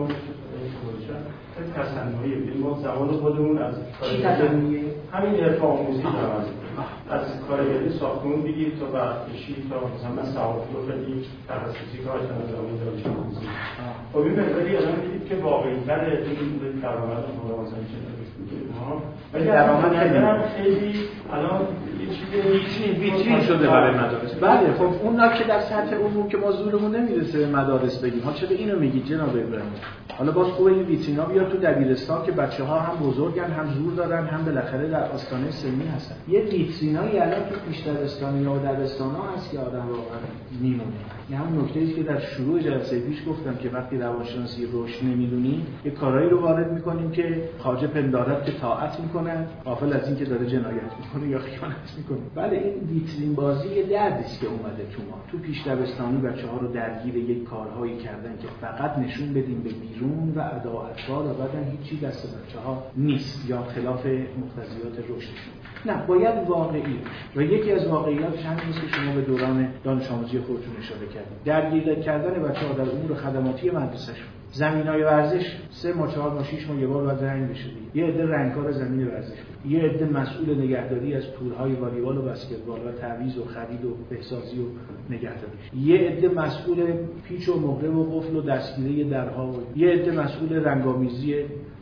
تصنعی ببین، ما زمان خودمون از همین حرفه آموزی دارم، از کارگری ساختمون بگیر تا برقکشی تا مثلا من سوابق خیلی تخصصی کار کردم زمان دانش آموزی. خب این مقداری الان دیدید که واقعی‌تر این درآمد ما مثلا چه ولی درآمد خیلی الان ویترین شده برای مدارس. بله خب اونا که در سطح عموم که ما زورمون نمیرسه مدارس بگیم. ها چرا اینو میگید جناب ابراهیم؟ حالا باز خوبه این ویترینا بیاد تو دبیرستان که بچه‌ها هم بزرگن، هم زور دارن، هم بالاخره در آستانه سنی هستن. یه ویترینایی الان تو پیش دبستانی‌ها و دبستان‌ها هست که آدم واقعا میمونه. این هم نکته‌ای که در شروع جلسه پیش گفتم که وقتی روانشناسی رشد نمیدونیم، یه کارایی رو وارد می‌کنیم که خواجه پندارد که طاعت می‌کنن، غافل از این که داره جنایت می‌کنه یا خیانت می‌کنه. بله این ویترین بازی یه دردی است که اومده تو ما. تو پیش دبستانی بچه‌ها رو درگیر یک کارهایی کردن که فقط نشون بدیم به بیرون و ادا و بعدن هیچی دست بچه‌ها نیست یا خلاف مقتضیات رشدشون. نه، باید واقعی و یکی از واقعیاتش همین است که شما به دوران دانش آموزی خودتون اشاره کردید. درگیر کردن بچه‌ها در امور خدماتی مدرسه‌شون. زمینای ورزش 3 ماه 4 ماه 6 ماه یه بار باید رنگ بشه. یه عده رنگکار زمین ورزش بود. یه عده مسئول نگهداری از تورهای والیبال و بسکتبال و تعویض و خرید و بهسازی و نگهداری. یه عده مسئول پیچ و مهره و قفل و دستگیری درها و یه عده مسئول رنگامیزی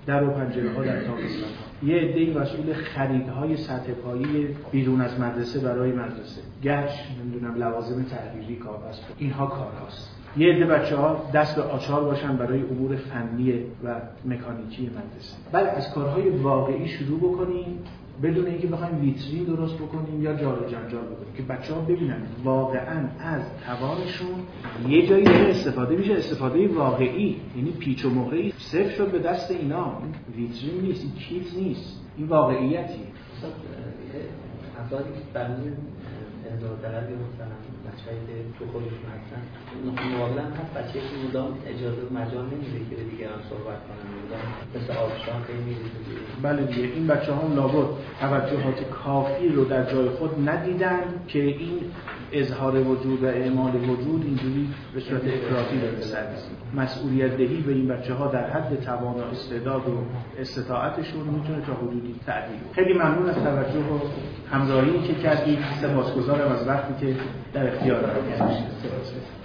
در و پنجره‌ها در تابستان. یه عده‌ای مسئول خریدهای سطح پایه بیرون از مدرسه برای مدرسه، گچ، نمیدونم لوازم تحریری، کاغذ، اینها کارهاست. یه عده بچه‌ها دست به آچار باشن برای امور فنی و مکانیکی مدرسه. بعد از کارهای واقعی شروع بکنیم بدون اینکه بخوایم ویترین درست بکنیم یا جار و جنجال بکنیم، که بچه‌ها ببینن واقعاً از توانشون یه جایی استفاده میشه، استفاده واقعی، یعنی پیچ و مهره‌ای صفر شد به دست اینا. این ویترین نیست، این کیت نیست، این واقعیتی. افرادی که برای انضباط طلب یا مثلا بچه‌ای که تو خودشون هستن مقابلا هست بچه‌ای که مدام اجازه و مجال نمیده که به دیگران صحبت کنن، مدام مثل آبشار خیلی میریزه. بله دیگه، این بچه‌ها لابد توجهات کافی رو در جای خود ندیدن که این اظهار وجود و اعمال وجود اینجوری به صورت افراطی داره سر می‌زنه. مسئولیت دهی به این بچه‌ها در حد توان و استعداد و استطاعتشون میتونه تا حدودی تعدیل. خیلی ممنون از توجه و همراهی که کردید. سپاسگزارم از وقتی که در اختیار قرار گرفتید.